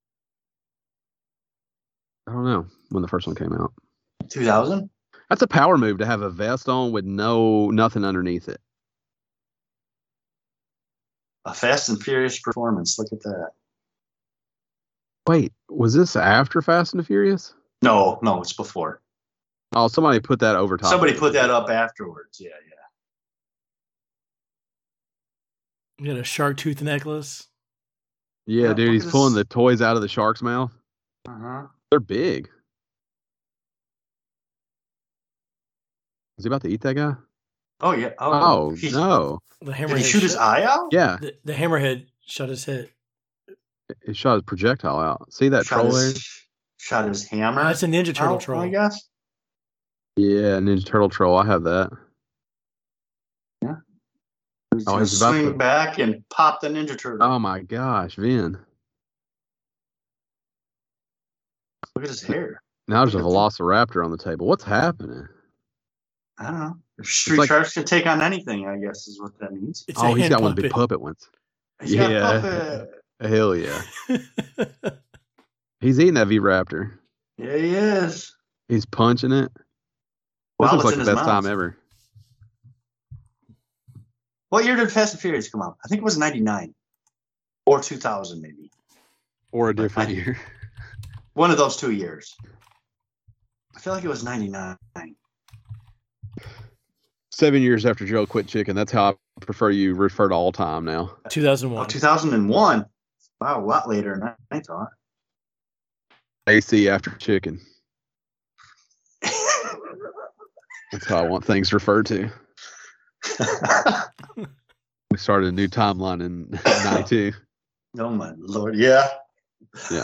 I don't know when the first one came out. 2000? That's a power move to have a vest on with nothing underneath it. A Fast and Furious performance. Look at that. Wait, was this after Fast and the Furious? No, it's before. Oh, somebody put that over top. Somebody put that up afterwards. Yeah. You got a shark tooth necklace. Yeah, dude, he's pulling the toys out of the shark's mouth. Uh-huh. They're big. Is he about to eat that guy? Oh, yeah. Oh no. The hammerhead Did he shoot his eye out? Yeah. The hammerhead shot his head. He shot his projectile out. See that troll there? Shot his hammer. That's a Ninja Turtle troll. I guess. Yeah, Ninja Turtle troll. I have that. Yeah. He's about swing to back and pop the Ninja Turtle. Oh my gosh, Vin. Look at his hair. Now there's a velociraptor on the table. What's happening? I don't know. If Street Sharks can take on anything, I guess is what that means. It's he's got one of the big puppet ones. He's got a puppet. Hell yeah. He's eating that V-Raptor. Yeah, he is. He's punching it. This looks like the best time ever. What year did Fast and Furious come out? I think it was 99 or 2000, maybe. Or a different year. One of those 2 years. I feel like it was 99. 7 years after Joe quit chicken. That's how I prefer you refer to all time now. 2001. Oh, 2001. Wow, a lot later than I thought. AC after chicken. That's how I want things referred to. We started a new timeline in 92. Oh, my Lord. Yeah. Yeah.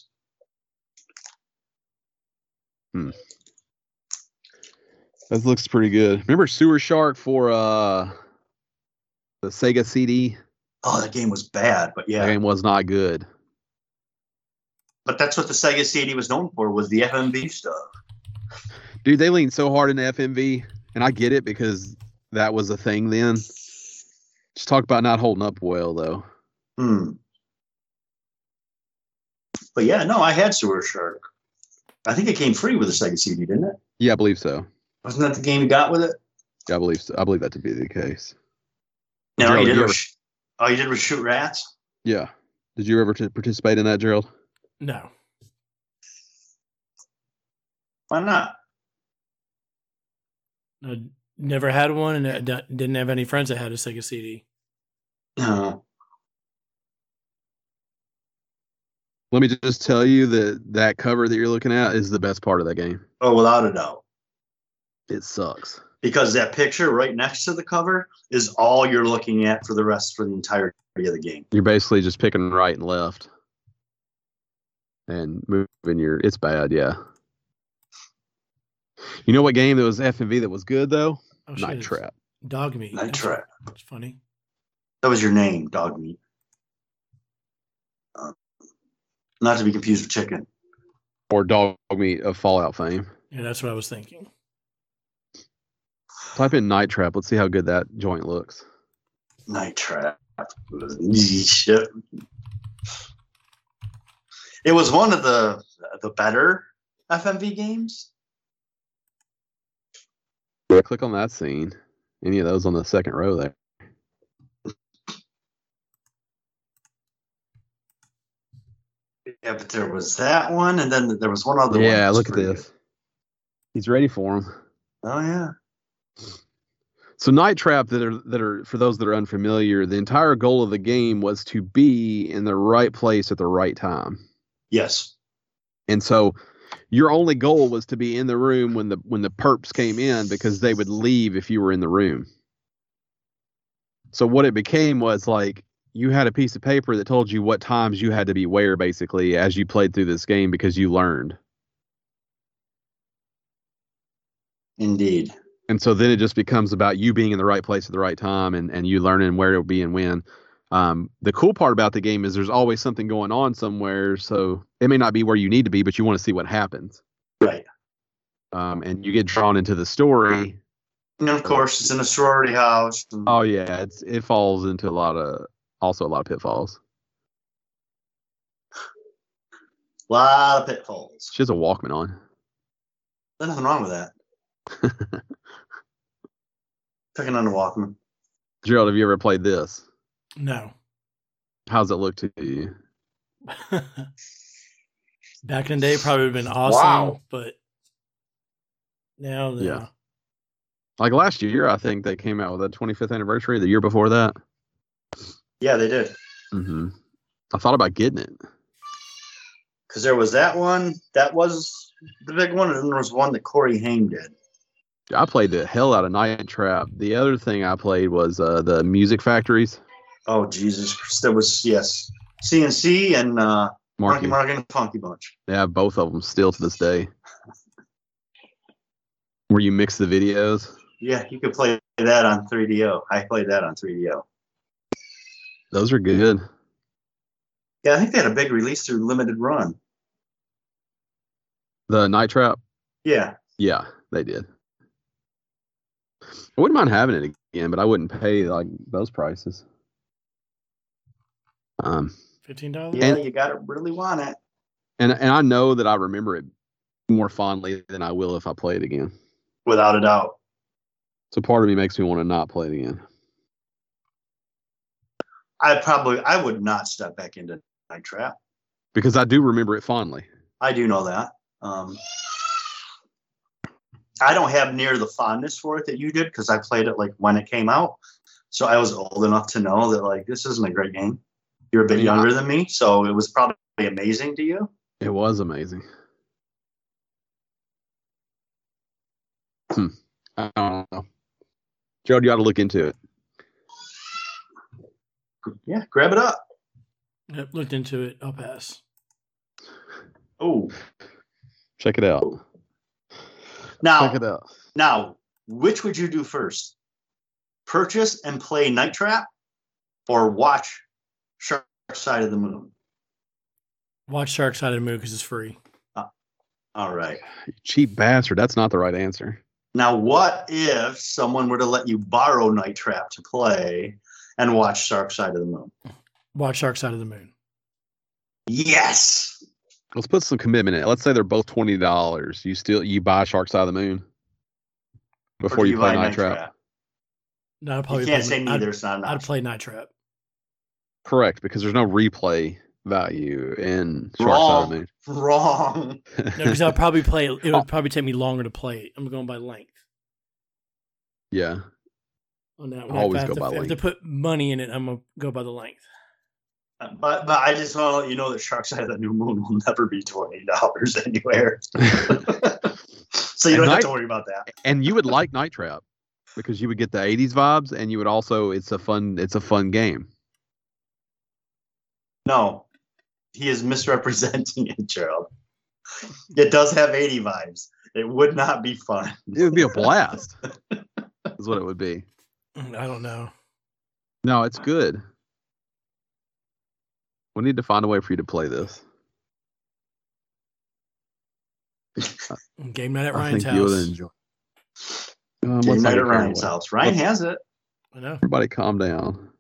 That looks pretty good. Remember Sewer Shark for the Sega CD? Oh, that game was bad, but yeah. That game was not good. But that's what the Sega CD was known for, was the FMV stuff. Dude, they leaned so hard into FMV, and I get it because that was a thing then. Just talk about not holding up well, though. But yeah, no, I had Sewer Shark. I think it came free with the Sega CD, didn't it? Yeah, I believe so. Wasn't that the game you got with it? Yeah, I believe so. I believe that to be the case. No, Gerald, you did did with Shoot Rats? Yeah. Did you ever participate in that, Gerald? No. Why not? I never had one, and didn't have any friends that had a Sega CD. No. Let me just tell you that cover that you're looking at is the best part of that game. Oh, without a doubt. It sucks. Because that picture right next to the cover is all you're looking at for the entirety of the game. You're basically just picking right and left. And moving it's bad, yeah. You know what game that was FMV that was good, though? Oh, Night Trap. Dog Meat. Night Trap. That's funny. That was your name, Dog Meat. Not to be confused with chicken. Or Dog Meat of Fallout fame. Yeah, that's what I was thinking. Type in Night Trap. Let's see how good that joint looks. Night Trap. It was one of the better FMV games. Yeah, click on that scene. Any of those on the second row there. Yeah, but there was that one, and then there was one other one. Yeah, look at this. Good. He's ready for him. Oh yeah. So Night Trap that are for those that are unfamiliar, the entire goal of the game was to be in the right place at the right time. Yes. And so your only goal was to be in the room when the perps came in, because they would leave if you were in the room. So what it became was like you had a piece of paper that told you what times you had to be where, basically, as you played through this game, because you learned. Indeed. And so then it just becomes about you being in the right place at the right time, and you learning where to be and when. The cool part about the game is there's always something going on somewhere. So it may not be where you need to be, but you want to see what happens. Right. And you get drawn into the story. And of course, it's in a sorority house. Oh yeah, it falls into a lot of pitfalls. A lot of pitfalls. She has a Walkman on. There's nothing wrong with that. Picking on the Walkman. Gerald, have you ever played this? No. How's it look to you? Back in the day, probably would have been awesome. Wow. But now, no. Yeah. Like last year, I think they came out with a 25th anniversary. The year before that. Yeah, they did. Mm-hmm. I thought about getting it. Because there was that one. That was the big one. And then there was one that Corey Haim did. I played the hell out of Night Trap. The other thing I played was the Music Factories. Oh, Jesus. There was, yes, CNC and Marky Mark and Funky Bunch. Yeah, both of them still to this day. Where you mix the videos. Yeah, you could play that on 3DO. I played that on 3DO. Those are good. Yeah, I think they had a big release through Limited Run. The Night Trap? Yeah. Yeah, they did. I wouldn't mind having it again, but I wouldn't pay like those prices. $15? Yeah, you gotta really want it. And I know that I remember it more fondly than I will if I play it again. Without a doubt. So part of me makes me want to not play it again. I would not step back into Night Trap. Because I do remember it fondly. I do know that. I don't have near the fondness for it that you did because I played it like when it came out. So I was old enough to know that like this isn't a great game. You're a bit younger than me, so it was probably amazing to you. It was amazing. I don't know. Gerald, you ought to look into it. Yeah, grab it up. Yep, looked into it. I'll pass. Oh, check it out. Now, check it out. Now, which would you do first? Purchase and play Night Trap, or watch Shark Side of the Moon? Watch Shark Side of the Moon because it's free. All right. You cheap bastard. That's not the right answer. Now, what if someone were to let you borrow Night Trap to play and watch Shark Side of the Moon? Watch Shark Side of the Moon. Yes. Let's put some commitment in it. Let's say they're both $20. You buy Shark Side of the Moon before you play Night Trap. No, I'd probably you can't say neither. I'd play Night Trap. Correct, because there's no replay value in Shark Side of the Moon. Wrong. No, because I'll probably play it. It would probably take me longer to play it. I'm going by length. Yeah. On that one. Always go by length. If they put money in it, I'm going to go by the length. But I just want to let you know that Shark Side of the New Moon will never be $20 anywhere. So you don't have to worry about that. And you would like Night Trap because you would get the 80s vibes, and you would also it's a fun game. No, he is misrepresenting it, Gerald. It does have 80 vibes. It would not be fun. It would be a blast. Is what it would be. I don't know. No, it's good. We need to find a way for you to play this. Game night at Ryan's house. I think you would enjoy. Game night at Ryan's house. Ryan has it. I know. Everybody calm down.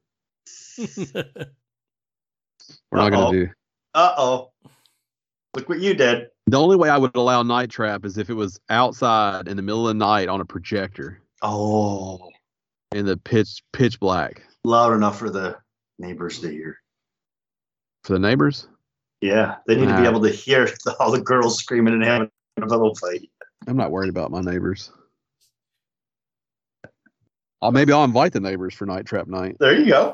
We're not going to do. Uh-oh. Look what you did. The only way I would allow Night Trap is if it was outside in the middle of the night on a projector. Oh. In the pitch black. Loud enough for the neighbors to hear. For the neighbors? Yeah. They need to be able to hear all the girls screaming and having a little fight. I'm not worried about my neighbors. Maybe I'll invite the neighbors for Night Trap night. There you go.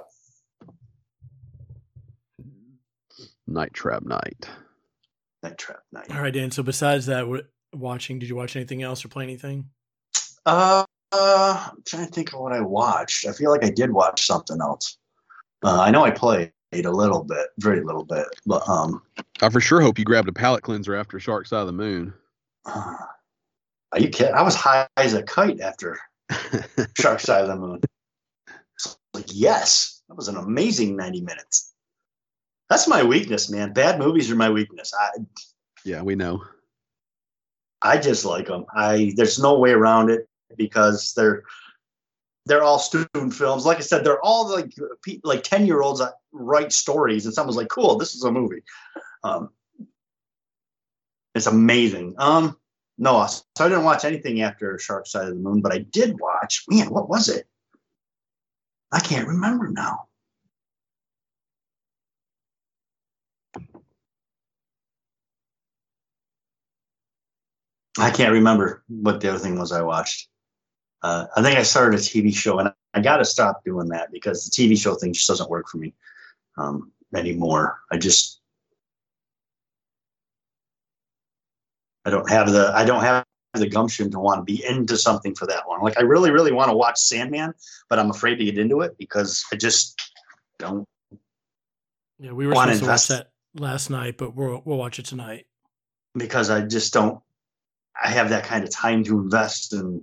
Night Trap night. Night Trap night. All right, Dan. So besides that, did you watch anything else or play anything? I'm trying to think of what I watched. I feel like I did watch something else. I know I played a little bit, very little bit, but I for sure hope you grabbed a palate cleanser after Shark Side of the Moon. Are you kidding? I was high as a kite after Shark Side of the Moon. Like, yes, that was an amazing 90 minutes. That's my weakness, man. Bad movies are my weakness. Yeah, we know. I just like them. There's no way around it because they're all student films. Like I said, they're all like 10-year-olds that write stories, and someone's like, "Cool, this is a movie." It's amazing. No, so I didn't watch anything after Shark Side of the Moon, but I did watch. Man, what was it? I can't remember now. I can't remember what the other thing was I watched. I think I started a TV show, and I got to stop doing that because the TV show thing just doesn't work for me anymore. I don't have the gumption to want to be into something for that long. Like I really, really want to watch Sandman, but I'm afraid to get into it because I just don't. Yeah, we were supposed to watch that last night, but we'll watch it tonight. Because I just don't. I have that kind of time to invest in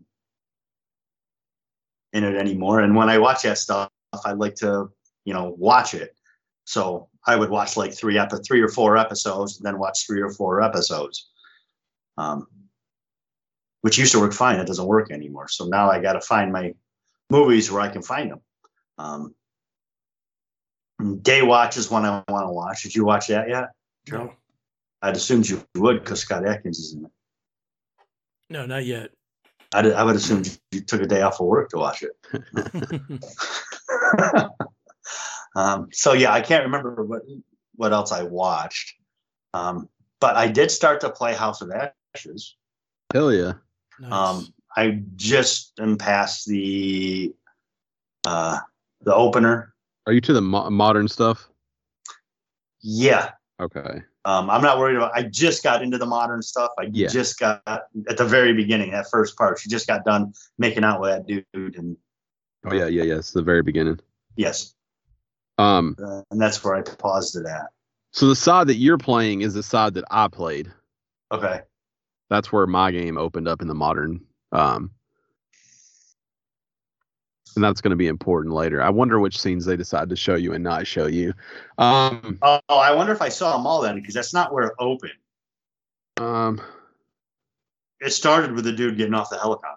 it anymore. And when I watch that stuff, I like to, watch it. So I would watch like 3 or 4 episodes, and then watch 3 or 4 episodes, which used to work fine. It doesn't work anymore. So now I got to find my movies where I can find them. Day Watch is one I want to watch. Did you watch that yet? No. I'd assumed you would because Scott Adkins is in it. No, not yet. I would assume you took a day off of work to watch it. So yeah, I can't remember what else I watched. But I did start to play House of Ashes. Hell yeah. Nice. I just am past the opener. Are you to the modern stuff? Yeah. Okay. I'm not worried about. I just got into the modern stuff. I just got at the very beginning, that first part. She just got done making out with that dude, and oh yeah. It's the very beginning. Yes. And that's where I paused it at. So the side that you're playing is the side that I played. Okay. That's where my game opened up in the modern. And that's going to be important later. I wonder which scenes they decide to show you and not show you. I wonder if I saw them all then, because that's not where it opened. It started with the dude getting off the helicopter.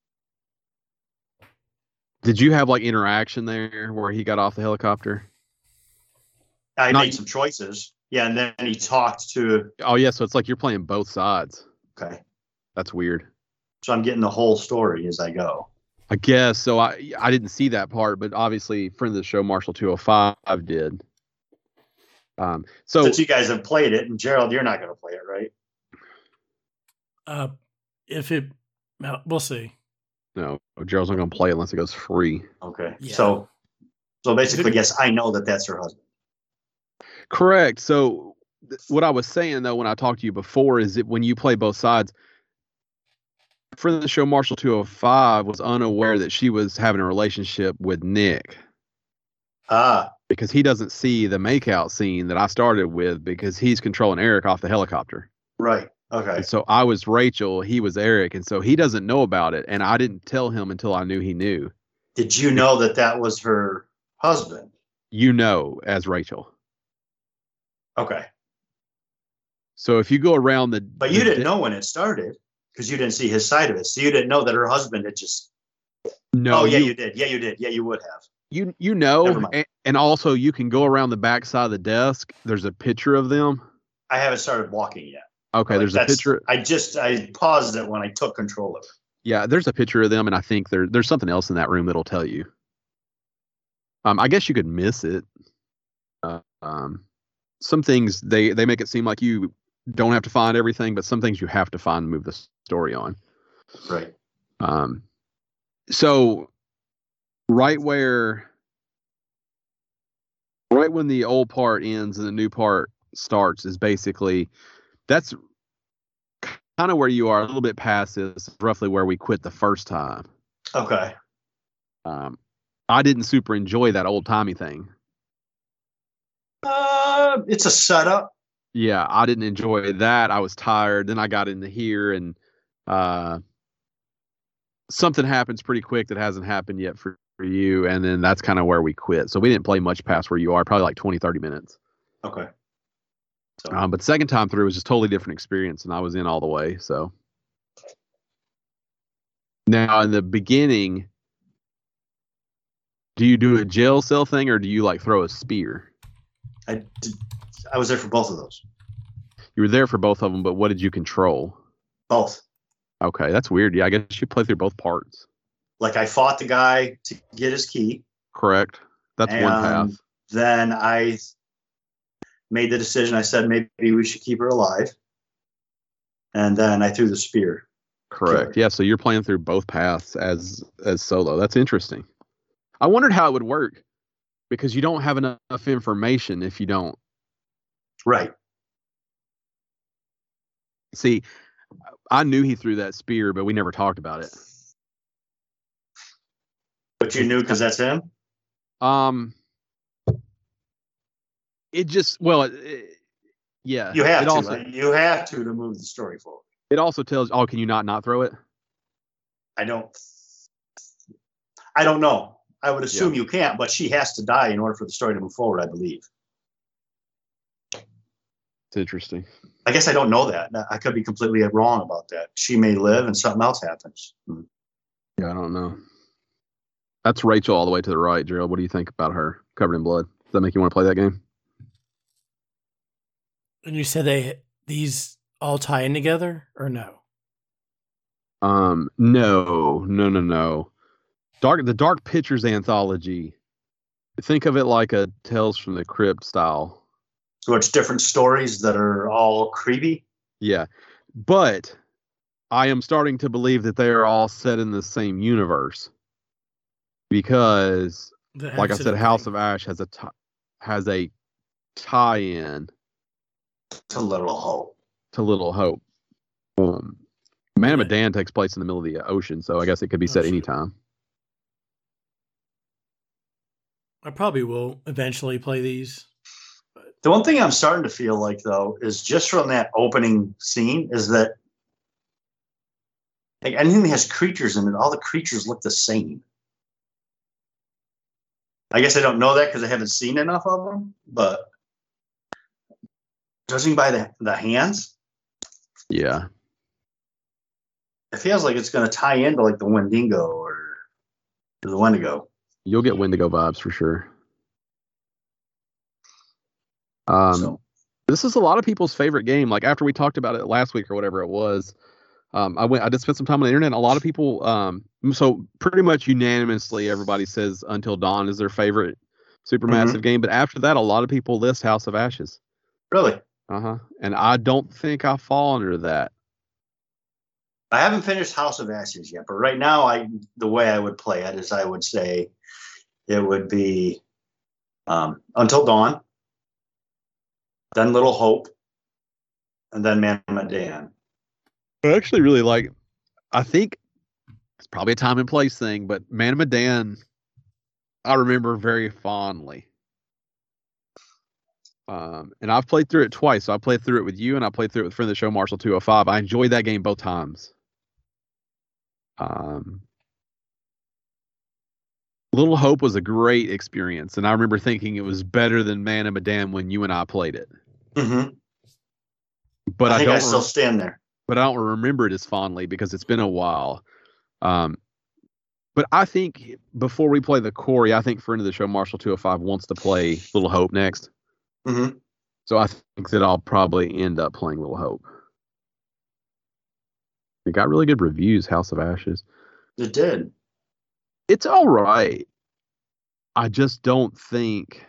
Did you have like interaction there where he got off the helicopter? I made some choices. Yeah, and then he talked to. Oh yeah, so it's like you're playing both sides. Okay. That's weird. So I'm getting the whole story as I go. I guess so. I didn't see that part, but obviously, friend of the show, Marshall 205 did. So since you guys have played it, and Gerald, you're not going to play it, right? We'll see. No, Gerald's not going to play it unless it goes free. Okay. Yeah. So basically, yes, I know that that's her husband. Correct. So what I was saying though, when I talked to you before, is that when you play both sides, friend of the show, Marshall 205 was unaware that she was having a relationship with Nick. Because he doesn't see the makeout scene that I started with, because he's controlling Eric off the helicopter. Right. Okay. And so I was Rachel, he was Eric, and so he doesn't know about it, and I didn't tell him until I knew he knew. Did you know that was her husband? You know, as Rachel. Okay. So if you go around But you didn't know when it started, because you didn't see his side of it. So you didn't know that her husband had just. No. Oh yeah, you did. Yeah, you did. Yeah, you would have. You know, and also you can go around the back side of the desk. There's a picture of them. I haven't started walking yet. Okay, there's a picture. I paused it when I took control of it. Yeah, there's a picture of them, and I think there's something else in that room that'll tell you. I guess you could miss it. Some things they make it seem like you don't have to find everything, but some things you have to find and move the story on. Right. So right when the old part ends and the new part starts is basically, that's kind of where you are, a little bit past this, roughly where we quit the first time. Okay. I didn't super enjoy that old timey thing. It's a setup. Yeah, I didn't enjoy that. I was tired. Then I got into here, and something happens pretty quick that hasn't happened yet for you, and then that's kind of where we quit. So we didn't play much past where you are, probably like 20, 30 minutes. Okay. So. But second time through was just totally different experience, and I was in all the way. So now in the beginning, do you do a jail cell thing, or do you like throw a spear? I was there for both of those. You were there for both of them, but what did you control? Both. Okay, that's weird. Yeah, I guess you play through both parts. Like I fought the guy to get his key. Correct. That's one path. Then I made the decision. I said maybe we should keep her alive. And then I threw the spear. Correct. Yeah, so you're playing through both paths as solo. That's interesting. I wondered how it would work, because you don't have enough information if you don't. Right. See, I knew he threw that spear, but we never talked about it. But you knew because that's him? It just, yeah. You have you have to move the story forward. It also tells, can you not throw it? I don't know. I would assume you can't, but she has to die in order for the story to move forward, I believe. It's interesting. I guess I don't know that. I could be completely wrong about that. She may live and something else happens. Yeah, I don't know. That's Rachel all the way to the right, Gerald. What do you think about her covered in blood? Does that make you want to play that game? And you said these all tie in together, or no? No. The Dark Pictures anthology Think of it like a Tales from the Crypt style. So it's different stories that are all creepy. Yeah. But I am starting to believe that they are all set in the same universe. Because, The like I said, accident House thing. of Ash has a tie-in To Little Hope. to Little Hope. Man of Yeah. Medan takes place in the middle of the ocean, so I guess it could be set Ocean. anytime. I probably will eventually play these. The one thing I'm starting to feel like, though, is just from that opening scene, is that like anything that has creatures in it, all the creatures look the same. I guess I don't know that because I haven't seen enough of them, but judging by the hands, Yeah. it feels like it's going to tie into like the Wendigo or the Wendigo. You'll get Wendigo vibes for sure. So This is a lot of people's favorite game. Like after we talked about it last week or whatever it was, I did spend some time on the internet. And a lot of people, so pretty much unanimously, everybody says Until Dawn is their favorite supermassive game. But after that, a lot of people list House of Ashes. really, And I don't think I fall under that. I haven't finished House of Ashes yet, but right now, the way I would play it is I would say it would be Until Dawn, then Little Hope, and then Man of Medan. I actually really like. I think it's probably a time and place thing, but Man of Medan, I remember very fondly. And I've played through it twice. So I played through it with you, and I played through it with a friend of the show, Marshall 205. I enjoyed that game both times. Little Hope was a great experience, and I remember thinking it was better than Man of Medan when you and I played it. Mm-hmm. But I think I still stand there. But I don't remember it as fondly because it's been a while. But I think before we play the Corey, I think friend of the show, Marshall 205, wants to play Little Hope next. Mm-hmm. So I think that I'll probably end up playing Little Hope. It got really good reviews, House of Ashes. It did. It's all right. I just don't think...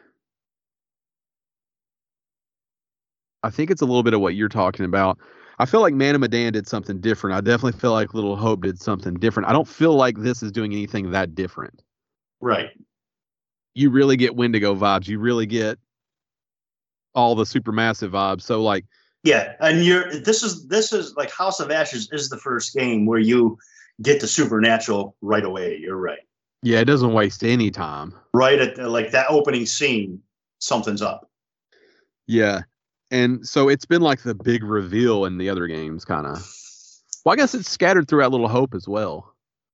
I think it's a little bit of what you're talking about. I feel like Man of Medan did something different. I definitely feel like Little Hope did something different. I don't feel like this is doing anything that different. Right. You really get Wendigo vibes. You really get all the supermassive vibes. So like, yeah, and this is like House of Ashes is the first game where you get the supernatural right away. You're right. Yeah, it doesn't waste any time. Right at like that opening scene, something's up. Yeah. And so it's been like the big reveal in the other games, kind of. Well, I guess it's scattered throughout Little Hope as well.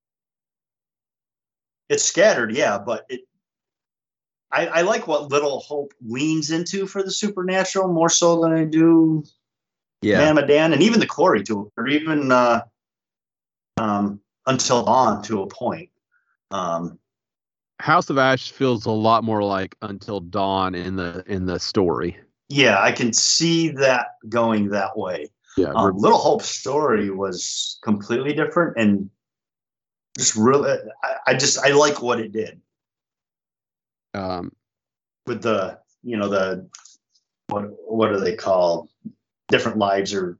It's scattered, yeah, but I like what Little Hope leans into for the supernatural more so than I do Man of Medan, and even the Quarry too, or even Until Dawn to a point. House of Ash feels a lot more like Until Dawn in the story. Yeah, I can see that going that way. Yeah, Little Hope's story was completely different, and just really, I like what it did. With the what are they called? Different lives or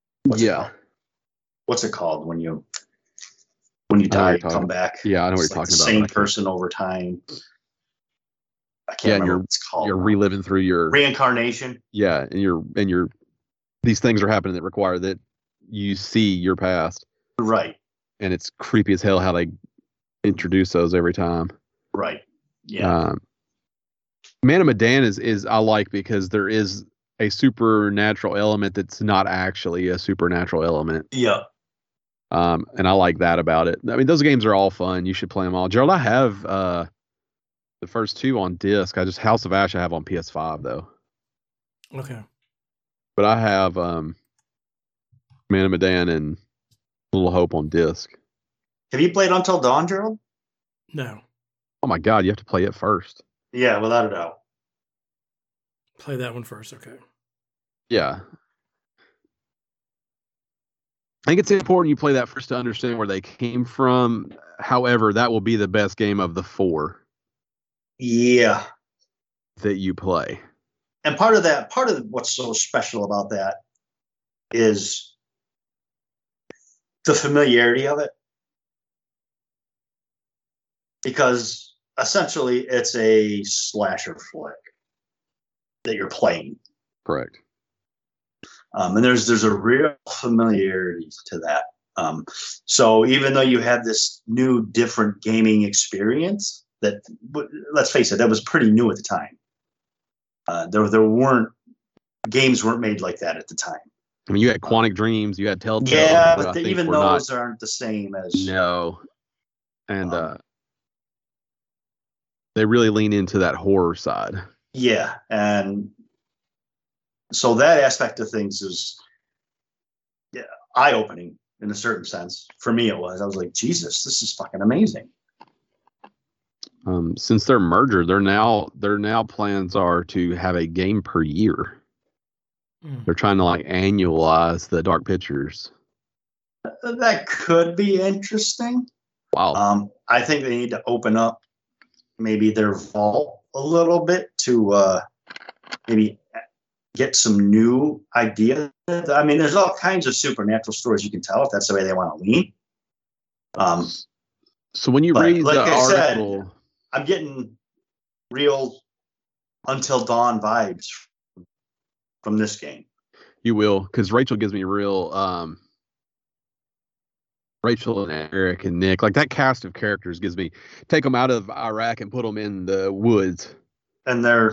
what's it called when you die and come back? Yeah, I know what you're like talking about. Same person over time. I can't remember what it's called. You're reliving through your reincarnation. Yeah, and you're these things are happening that require that you see your past. Right. And it's creepy as hell how they introduce those every time. Right. Yeah. Man of Medan is I like because there is a supernatural element that's not actually a supernatural element. Yeah. And I like that about it. I mean, those games are all fun. You should play them all. Gerald, I have the first two on disc. I just House of Ash I have on PS5 though. Okay. But I have Man of Medan and Little Hope on disc. Have you played Until Dawn, Gerald? No. Oh my God, you have to play it first. Yeah, without a doubt. Play that one first, okay. Yeah. I think it's important you play that first to understand where they came from. However, that will be the best game of the four. Yeah. that you play. And part of what's so special about that is the familiarity of it. Because essentially it's a slasher flick that you're playing. Correct. And there's a real familiarity to that. So even though you have this new, different gaming experience, that, let's face it, that was pretty new at the time. Games weren't made like that at the time. I mean, you had Quantic Dreams, you had Telltale. Yeah, but even those aren't the same as. No. And they really lean into that horror side. Yeah, and so that aspect of things is eye-opening in a certain sense. For me, it was. I was like, Jesus, this is fucking amazing. Since their merger, their now plans are to have a game per year. They're trying to like annualize the Dark Pictures. That could be interesting. Wow. I think they need to open up maybe their vault a little bit to maybe get some new ideas. I mean, there's all kinds of supernatural stories you can tell if that's the way they want to lean. So when you read like the article, said, I'm getting real Until Dawn vibes from this game. You will, because Rachel gives me real Rachel and Eric and Nick, like that cast of characters gives me, take them out of Iraq and put them in the woods. And they're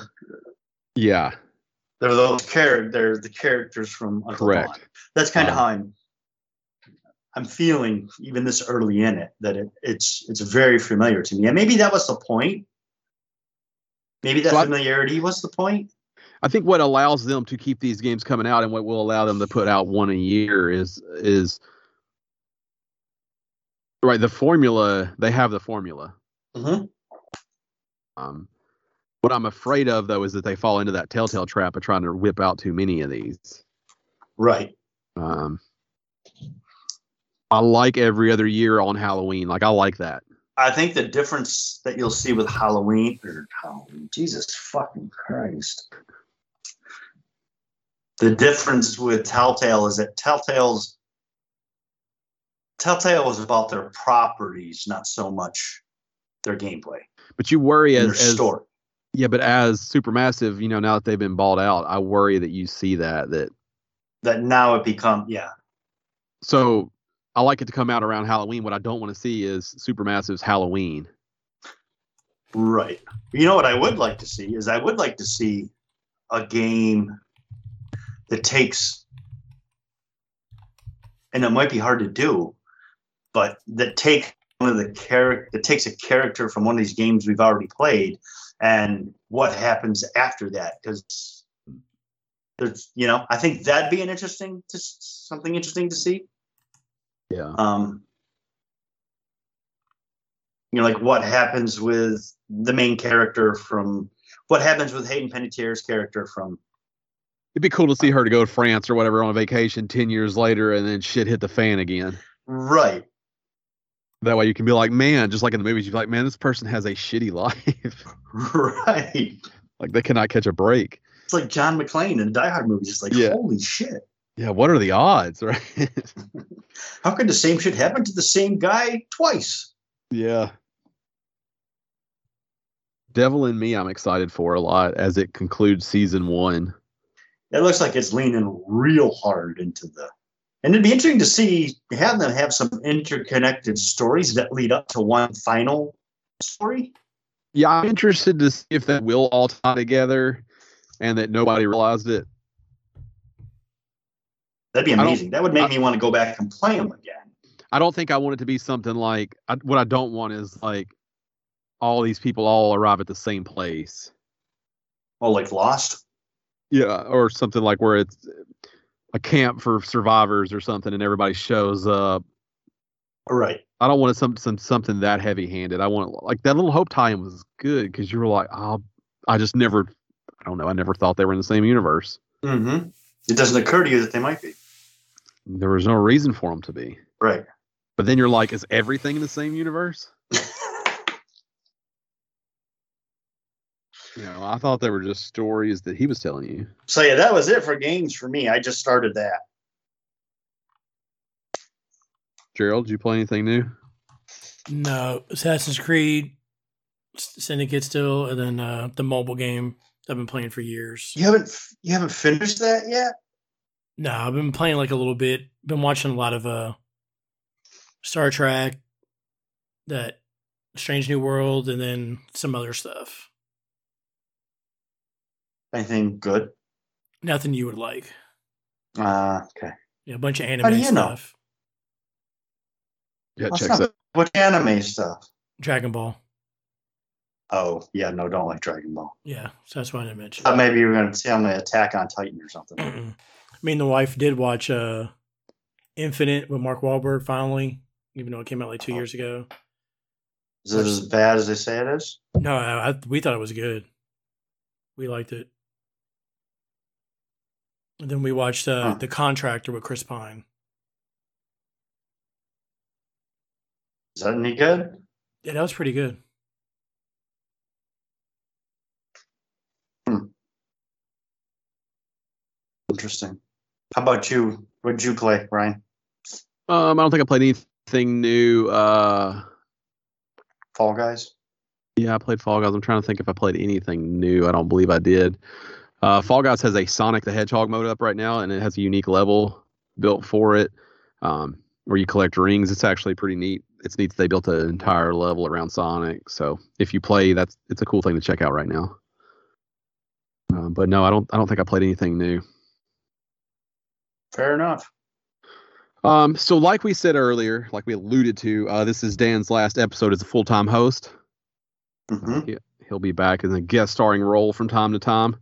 the characters from Until Correct. Dawn. That's kind of how I'm feeling even this early in it, that it's very familiar to me. And maybe that was the point. Maybe that familiarity was the point. I think what allows them to keep these games coming out and what will allow them to put out one a year is right. The formula, they have the formula. Mm-hmm. What I'm afraid of though is that they fall into that Telltale trap of trying to whip out too many of these. Right. I like every other year on Halloween. Like I like that. I think the difference that you'll see with Halloween, Jesus fucking Christ. The difference with Telltale is that Telltale was about their properties, not so much their gameplay. But you worry as story. Yeah, but as Supermassive, now that they've been bought out, I worry that you see that now it becomes So I like it to come out around Halloween. What I don't want to see is Supermassive's Halloween. Right. You know what I would like to see is a game that takes, and it might be hard to do, but that takes a character from one of these games we've already played, and what happens after that. Because there's, I think that'd be something interesting to see. Yeah. Like what happens with the main character what happens with Hayden Panettiere's character from. It'd be cool to see her to go to France or whatever on a vacation 10 years later and then shit hit the fan again. Right. That way you can be like, man, just like in the movies, you're like, man, this person has a shitty life. Right. Like they cannot catch a break. It's like John McClane in Die Hard movies. It's like, holy shit. Yeah, what are the odds, right? How could the same shit happen to the same guy twice? Yeah. Devil in Me, I'm excited for a lot as it concludes season 1. It looks like it's leaning real hard into and it'd be interesting to have them have some interconnected stories that lead up to one final story. Yeah, I'm interested to see if that will all tie together and that nobody realized it. That'd be amazing. That would make me want to go back and play them again. I don't think I want it to be something like, what I don't want is like all these people all arrive at the same place. Oh, like Lost? Yeah, or something like where it's a camp for survivors or something and everybody shows up. All right. I don't want something that heavy-handed. I want like that little Hope tie-in was good because you were like, I just never, I don't know, I never thought they were in the same universe. Mm-hmm. It doesn't occur to you that they might be. There was no reason for them to be. Right. But then you're like, is everything in the same universe? I thought they were just stories that he was telling you. So yeah, that was it for games for me. I just started that. Gerald, did you play anything new? No, Assassin's Creed, Syndicate still, and then the mobile game I've been playing for years. You haven't finished that yet? No, I've been playing like a little bit. Been watching a lot of Star Trek, that Strange New World, and then some other stuff. Anything good? Nothing you would like. Okay. Yeah, a bunch of How anime do you know? stuff. Yeah, What's checks not- it. What anime stuff? Dragon Ball. Oh, yeah, no, don't like Dragon Ball. Yeah, so that's why I didn't mention. Thought maybe you were going to tell me Attack on Titan or something. Me and the wife did watch Infinite with Mark Wahlberg finally, even though it came out like 2 years ago. Is it as bad as they say it is? No, we thought it was good. We liked it. And then we watched The Contractor with Chris Pine. Is that any good? Yeah, that was pretty good. Interesting. How about you? What did you play, Ryan? I don't think I played anything new. Fall Guys? Yeah, I played Fall Guys. I'm trying to think if I played anything new. I don't believe I did. Fall Guys has a Sonic the Hedgehog mode up right now, and it has a unique level built for it where you collect rings. It's actually pretty neat. It's neat that they built an entire level around Sonic. So if you play, it's a cool thing to check out right now. But no, I don't think I played anything new. Fair enough. So like we said earlier, like we alluded to, this is Dan's last episode as a full-time host. Mm-hmm. He'll be back in a guest starring role from time to time.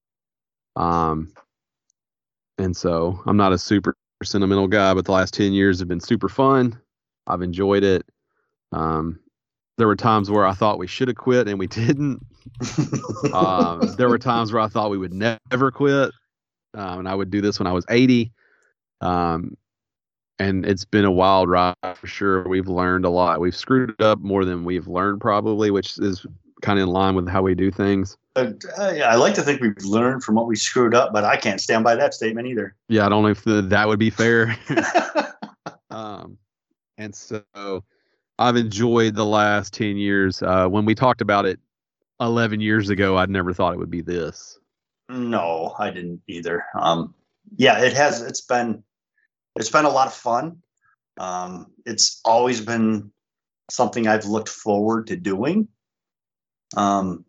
And so I'm not a super sentimental guy, but the last 10 years have been super fun. I've enjoyed it. There were times where I thought we should have quit and we didn't. There were times where I thought we would never quit. And I would do this when I was 80. And it's been a wild ride for sure. We've learned a lot. We've screwed it up more than we've learned probably, which is kind of in line with how we do things. I like to think we've learned from what we screwed up, but I can't stand by that statement either. Yeah, I don't know if that would be fair. And so I've enjoyed the last 10 years. When we talked about it 11 years ago, I'd never thought it would be this. No, I didn't either. Yeah, it has. It's been a lot of fun. It's always been something I've looked forward to doing. Well,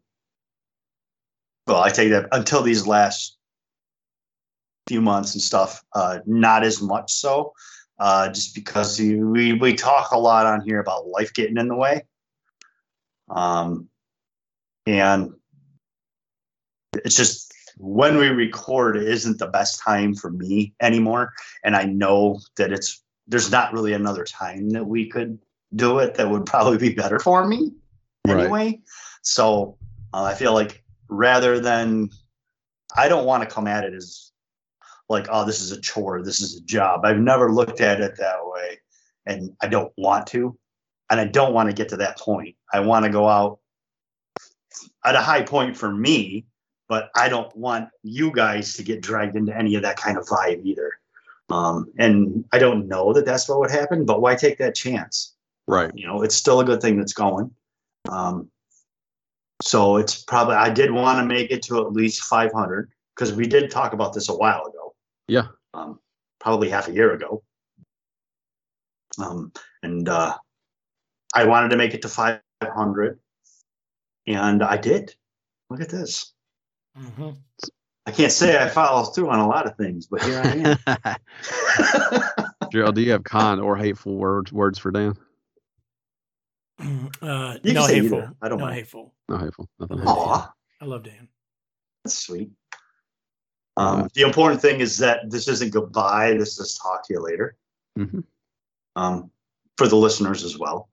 I take that until these last few months and stuff, not as much so, just because we talk a lot on here about life getting in the way. And it's just when we record, it isn't the best time for me anymore. And I know that there's not really another time that we could do it that would probably be better for me anyway. Right. So I feel like rather than, I don't want to come at it as like, oh, this is a chore, this is a job. I've never looked at it that way, and I don't want to. And I don't want to get to that point. I want to go out at a high point for me, but I don't want you guys to get dragged into any of that kind of vibe either. And I don't know that that's what would happen, but why take that chance? Right. It's still a good thing that's going. So it's probably, I did want to make it to at least 500 because we did talk about this a while ago. Yeah. Probably half a year ago. And I wanted to make it to 500, and I did. Look at this. Mm-hmm. I can't say I follow through on a lot of things, but here I am. Gerald, do you have kind or hateful words for Dan? No hateful. I don't no mind. Hateful. No hateful. Nothing. Aw. I love Dan. That's sweet. The important thing is that this isn't goodbye. This is talk to you later. Mm-hmm. For the listeners as well.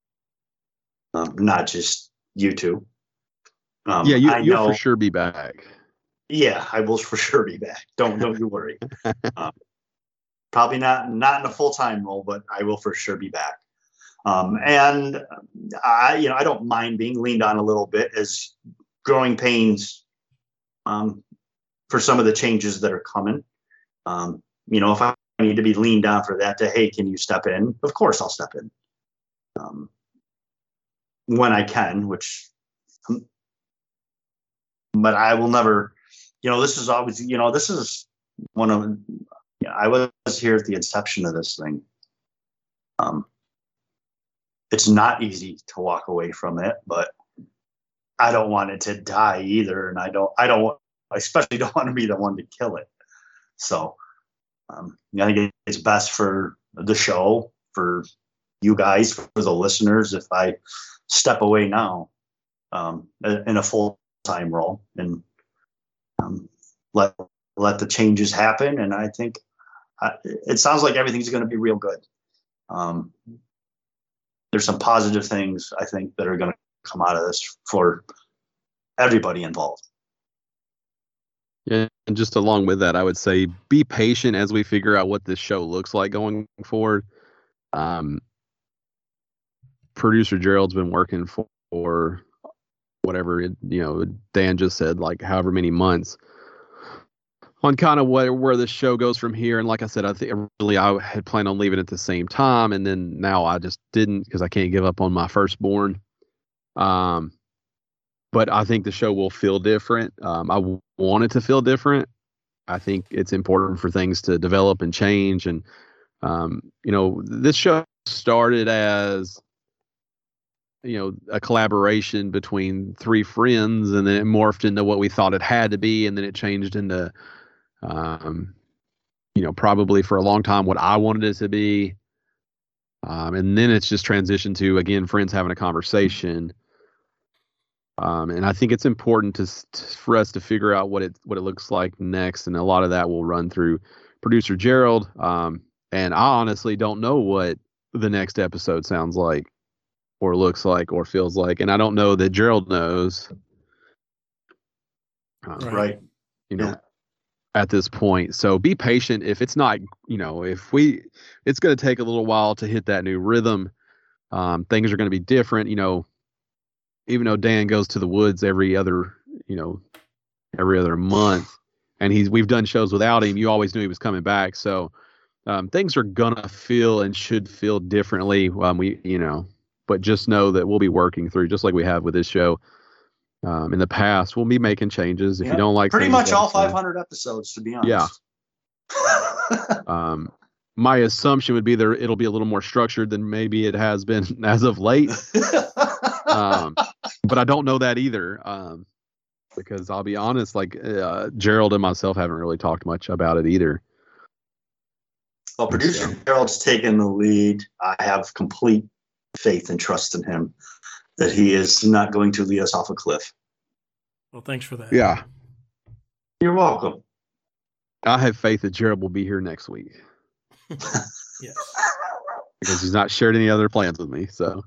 Not just you two. Yeah, you'll for sure be back. Yeah, I will for sure be back. Don't you worry. Probably not in a full-time role, but I will for sure be back. And I don't mind being leaned on a little bit as growing pains for some of the changes that are coming. If I need to be leaned on for that, hey, can you step in? Of course I'll step in when I can, but I will never, this is always, this is one of, I was here at the inception of this thing. It's not easy to walk away from it, but I don't want it to die either. And I especially don't want to be the one to kill it. So I think it's best for the show, for you guys, for the listeners, if I step away now in a full-time role and let the changes happen. And I think it sounds like everything's going to be real good. There's some positive things, I think, that are going to come out of this for everybody involved. Yeah, and just along with that, I would say be patient as we figure out what this show looks like going forward. Producer Gerald's been working for whatever, Dan just said, like however many months on kind of where the show goes from here. And like I said, I think really I had planned on leaving at the same time. And then now I just didn't because I can't give up on my firstborn. But I think the show will feel different. I want it to feel different. I think it's important for things to develop and change. And, this show started as, a collaboration between three friends, and then it morphed into what we thought it had to be. And then it changed into, probably for a long time what I wanted it to be. And then it's just transitioned to, again, friends having a conversation. And I think it's important for us to figure out what it looks like next. And a lot of that will run through producer Gerald. And I honestly don't know what the next episode sounds like or looks like or feels like. And I don't know that Gerald knows. Right. At this point. So be patient. If it's not, it's going to take a little while to hit that new rhythm. Things are going to be different, even though Dan goes to the woods every other month, and we've done shows without him. You always knew he was coming back. So things are gonna feel and should feel differently. But just know that we'll be working through, just like we have with this show. In the past, we'll be making changes. If you don't like pretty much all 500 episodes, to be honest. Yeah. My assumption would be it'll be a little more structured than maybe it has been as of late. But I don't know that either, because I'll be honest, Gerald and myself haven't really talked much about it either. Well, producer Gerald's taken the lead. I have complete faith and trust in him that he is not going to lead us off a cliff. Well, thanks for that. Yeah. You're welcome. I have faith that Gerald will be here next week. Yes. Because he's not shared any other plans with me. So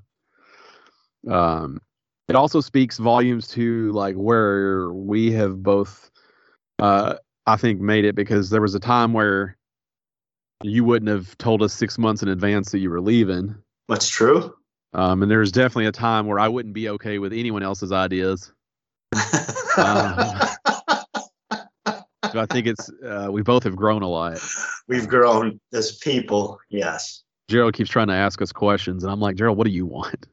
it also speaks volumes to where we have both I think made it, because there was a time where you wouldn't have told us 6 months in advance that you were leaving. That's true. And there's definitely a time where I wouldn't be okay with anyone else's ideas. So I think we both have grown a lot. We've grown as people. Yes. Gerald keeps trying to ask us questions, and I'm like, Gerald, what do you want?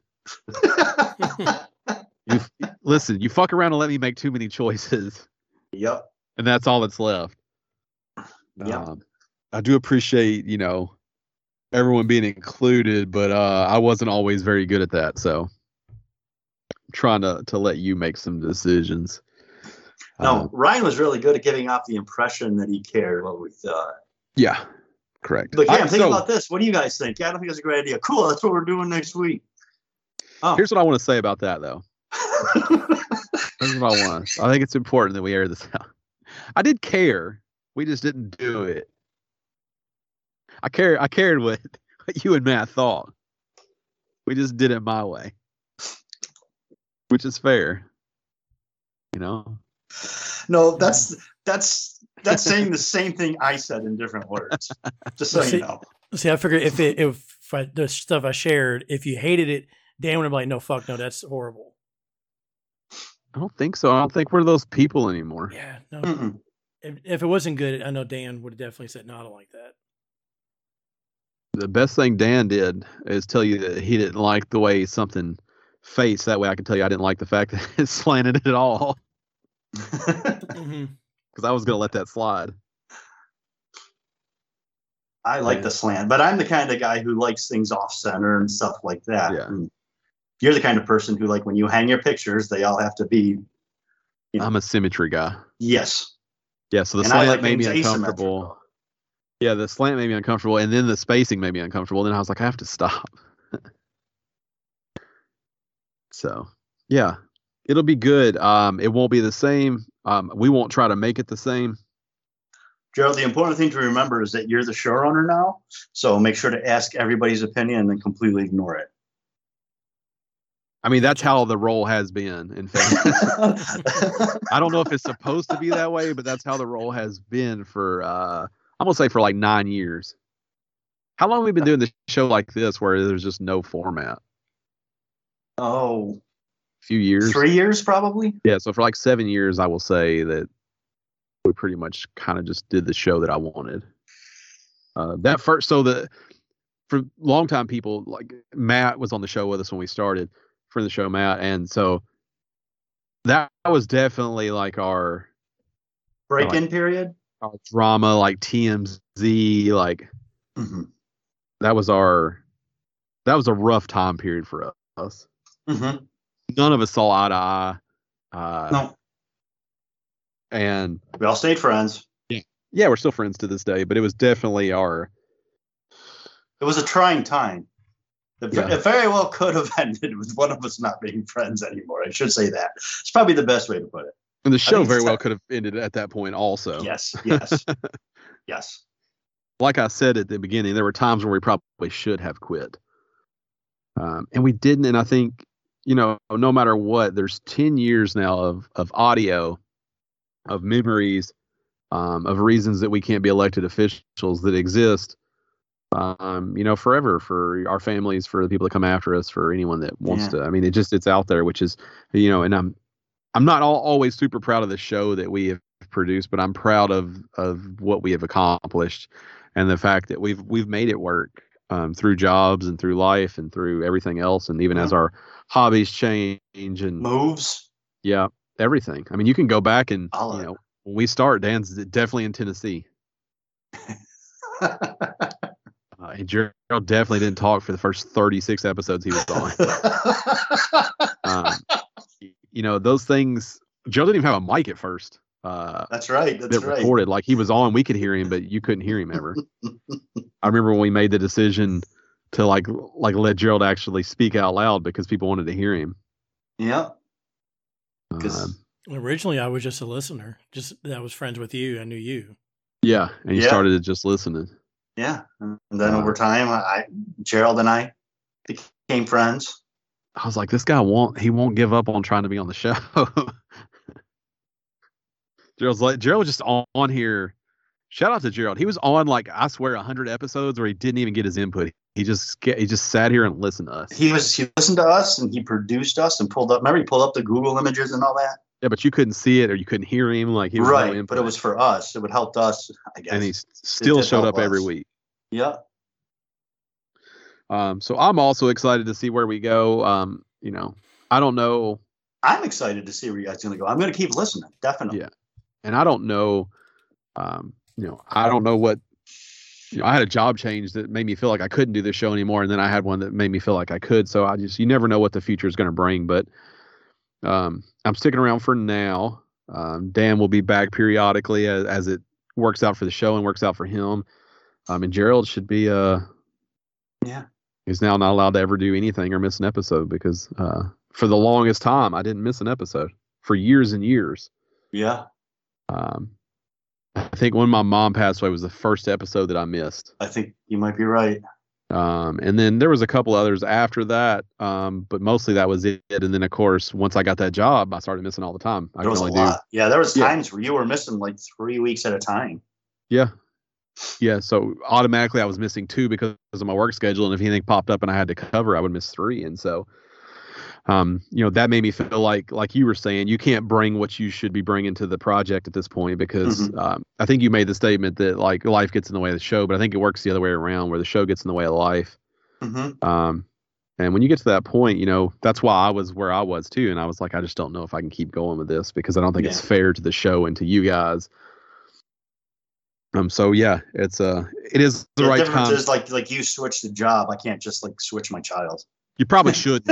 Listen, you fuck around and let me make too many choices. Yep. And that's all that's left. Yep. I do appreciate, everyone being included, but I wasn't always very good at that. So I'm trying to let you make some decisions. No, Ryan was really good at giving off the impression that he cared what we thought. Yeah, correct. But I'm thinking about this. What do you guys think? Yeah, I don't think that's a great idea. Cool. That's what we're doing next week. Oh. Here's what I want to say about that, though. Here's what I want. I think it's important that we air this out. I did care. We just didn't do it. I cared what you and Matt thought. We just did it my way, which is fair. No, that's saying the same thing I said in different words. Just so you know. See, I figured if the stuff I shared, if you hated it, Dan would have been like, no, fuck, no, that's horrible. I don't think so. I don't think we're those people anymore. Yeah, no. Mm-mm. If it wasn't good, I know Dan would have definitely said no, I don't like that. The best thing Dan did is tell you that he didn't like the way something faced. That way I can tell you I didn't like the fact that it slanted at all. Mm-hmm. Because I was going to let that slide. I like the slant, but I'm the kind of guy who likes things off center and stuff like that. Yeah. And you're the kind of person who, like, when you hang your pictures, they all have to be. I'm a symmetry guy. Yes. Yeah, so the And I slant like made me things uncomfortable. asymmetrical. Yeah, the slant made me uncomfortable, and then the spacing made me uncomfortable. Then I was like, I have to stop. So, yeah, it'll be good. It won't be the same. We won't try to make it the same. Gerald, the important thing to remember is that you're the showrunner now, so make sure to ask everybody's opinion and then completely ignore it. I mean, that's how the role has been. In fact, I don't know if it's supposed to be that way, but that's how the role has been for, I'm going to say for like 9 years. How long have we been doing this show like this where there's just no format? Oh, A few years. 3 years probably. Yeah, so for like 7 years, I will say that we pretty much kind of just did the show that I wanted. For longtime people, like Matt was on the show with us when we started, for the show, Matt, and so that was definitely like our Break-in period. Our drama, like TMZ, like Mm-hmm. that was a rough time period for us. Mm-hmm. None of us saw eye to eye. No, And we all stayed friends. yeah, we're still friends to this day, but it was definitely It was a trying time. It very well could have ended with one of us not being friends anymore. I should say that. It's probably the best way to put it. and the show very well could have ended at that point also. Yes. Yes. Like I said at the beginning, there were times where we probably should have quit. And we didn't. And I think, no matter what, there's 10 years now of audio, of memories, of reasons that we can't be elected officials that exist, forever for our families, for the people that come after us, for anyone that wants to. I mean, it's out there, which is, and I'm not always super proud of the show that we have produced, but I'm proud of what we have accomplished and the fact that we've made it work through jobs and through life and through everything else. And even as our hobbies change and moves. Yeah. Everything. I mean, you can go back and, when we start, Dan's definitely in Tennessee. And Gerald definitely didn't talk for the first 36 episodes he was on. Those things, Gerald didn't even have a mic at first. That's right. That recorded. Like he was on, we could hear him, but you couldn't hear him ever. I remember when we made the decision to like let Gerald actually speak out loud because people wanted to hear him. Yeah. Originally, I was just a listener. I was friends with you. I knew you. Yeah, and you started just listening. Yeah, and then over time, Gerald and I became friends. I was like, this guy won't give up on trying to be on the show. Gerald was just on here. Shout out to Gerald. He was on I swear 100 episodes where he didn't even get his input. He just sat here and listened to us. He listened to us and he produced us and pulled up the Google images and all that. Yeah, but you couldn't see it or you couldn't hear him. Like he was right, but it was for us. It would help us, I guess. And he still showed up every week. Yeah. So I'm also excited to see where we go. I don't know. I'm excited to see where you guys are going to go. I'm going to keep listening, definitely. Yeah, and I don't know. I don't know what. I had a job change that made me feel like I couldn't do this show anymore, and then I had one that made me feel like I could. So you never know what the future is going to bring. But I'm sticking around for now. Dan will be back periodically as it works out for the show and works out for him. And Gerald should be he's now not allowed to ever do anything or miss an episode because for the longest time I didn't miss an episode for years and years. Yeah. I think when my mom passed away was the first episode that I missed. I think you might be right. And then there was a couple others after that, but mostly that was it. And then, of course, once I got that job, I started missing all the time. There was a lot. Yeah, there was times where you were missing like 3 weeks at a time. Yeah. Yeah, so automatically I was missing 2 because of my work schedule. And if anything popped up and I had to cover, I would miss 3. And so That made me feel like you were saying, you can't bring what you should be bringing to the project at this point because I think you made the statement that like life gets in the way of the show, but I think it works the other way around where the show gets in the way of life. And when you get to that point, that's why I was where I was too. And I was like, I just don't know if I can keep going with this because I don't think it's fair to the show and to you guys. So yeah, it is the right time. The difference is like you switch the job. I can't just like switch my child. You probably should.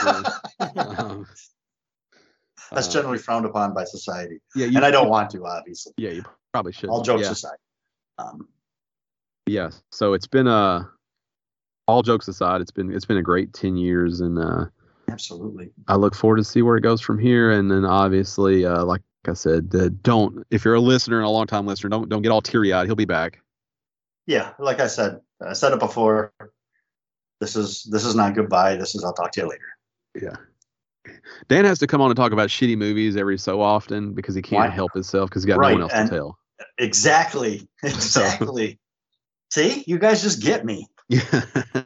That's generally frowned upon by society. Yeah, and I don't want to, obviously. Yeah, you probably should. All jokes aside. Yeah, so it's been all jokes aside, it's been a great 10 years, and absolutely. I look forward to see where it goes from here. And then obviously, like I said, if you're a listener and a long time listener, don't get all teary eyed. He'll be back. Yeah, like I said it before. This is not goodbye. This is I'll talk to you later. Yeah. Dan has to come on and talk about shitty movies every so often because he can't help himself because he's got no one else to tell. Exactly. See, you guys just get me. Yeah.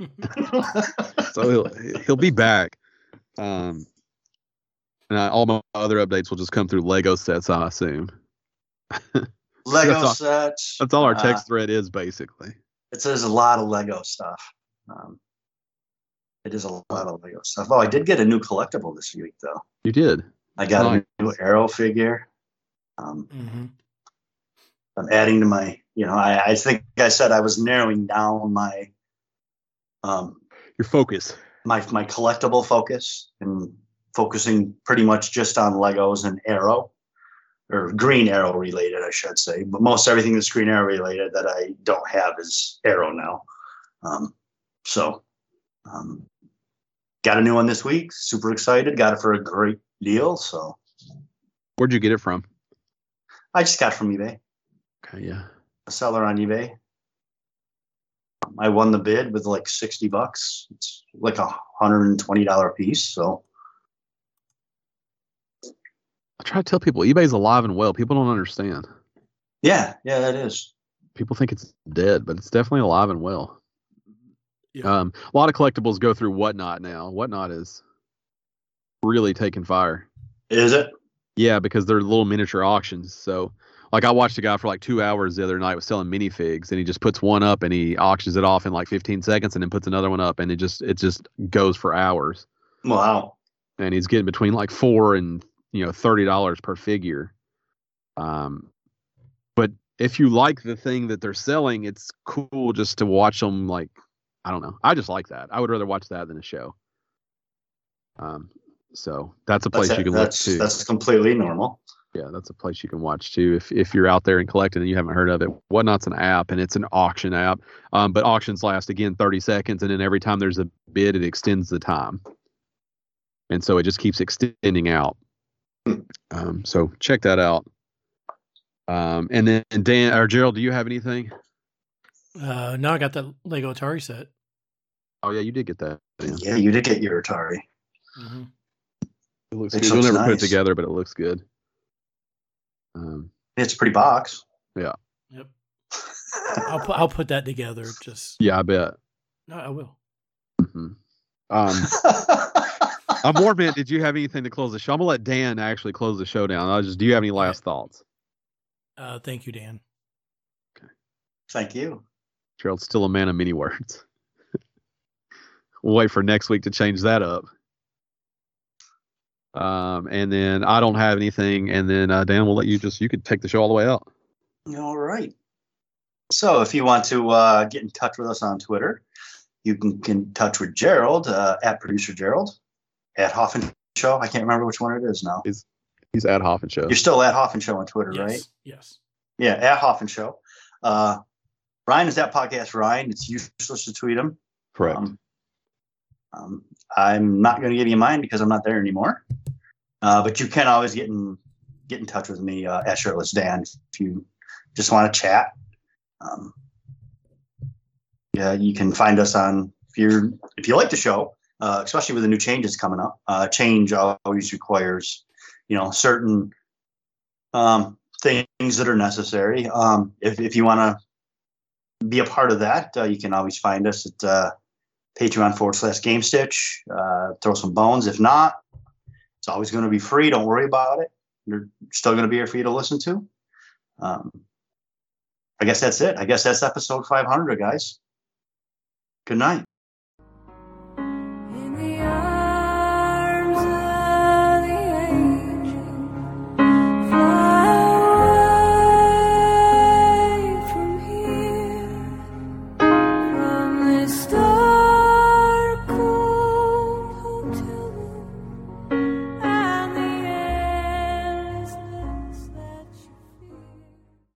So he'll be back. And all my other updates will just come through Lego sets, I assume. Lego sets. That's all our text thread is, basically. It says a lot of Lego stuff. It is a lot of Lego stuff. Oh, I did get a new collectible this week, though. You did? I got a new Arrow figure. I'm adding to my, I think I said I was narrowing down my your focus. My collectible focus and focusing pretty much just on Legos and Arrow, or Green Arrow related, I should say. But most everything that's Green Arrow related that I don't have is Arrow now. Got a new one this week. Super excited. Got it for a great deal. So, where'd you get it from? I just got it from eBay. Okay, yeah. A seller on eBay. I won the bid with like $60. It's like $120 piece. So, I try to tell people eBay's alive and well. People don't understand. Yeah, it is. People think it's dead, but it's definitely alive and well. Yeah. A lot of collectibles go through Whatnot now. Whatnot is really taking fire. Is it? Yeah, because they're little miniature auctions. So, like, I watched a guy for like 2 hours the other night was selling minifigs, and he just puts one up and he auctions it off in like 15 seconds, and then puts another one up, and it just goes for hours. Wow. And he's getting between like $4 and $30 per figure. But if you like the thing that they're selling, it's cool just to watch them. Like, I don't know. I just like that. I would rather watch that than a show. So that's a place you can look to. That's completely normal. Yeah, that's a place you can watch too. If you're out there and collecting and you haven't heard of it, Whatnot's an app, and it's an auction app. But auctions last, again, 30 seconds. And then every time there's a bid, it extends the time. And so it just keeps extending out. So check that out. And then Dan or Gerald, do you have anything? No, I got that Lego Atari set. Oh yeah, you did get that. Yeah, you did get your Atari. Mm-hmm. It looks good. You'll never put it together, but it looks good. It's a pretty box. Yeah. Yep. I'll put that together. Just yeah, I bet. No, I will. I'm more meant. Did you have anything to close the show? I'm gonna let Dan actually close the show down. Do you have any last thoughts? Thank you, Dan. Okay. Thank you. Gerald's still a man of many words. We'll wait for next week to change that up. And then I don't have anything. And then Dan, we'll let you could take the show all the way out. All right. So if you want to get in touch with us on Twitter, you can get in touch with Gerald at Producer Gerald, at Hoffman Show. I can't remember which one it is now. He's at Hoffman Show. You're still at Hoffman Show on Twitter, yes. right? Yes. Yeah, at Hoffman Show. Ryan is at Podcast Ryan. It's useless to tweet him. Correct. I'm not going to give you mine because I'm not there anymore. But you can always get in touch with me at Shirtless Dan if you just want to chat. Yeah, you can find us on if you like the show, especially with the new changes coming up. Change always requires, certain things that are necessary. If you want to be a part of that, you can always find us at Patreon /GameStitch. Throw some bones. If not, It's always going to be free. Don't worry about it. They're still going to be here for you to listen to. I guess that's it. I guess that's episode 500, guys. Good night.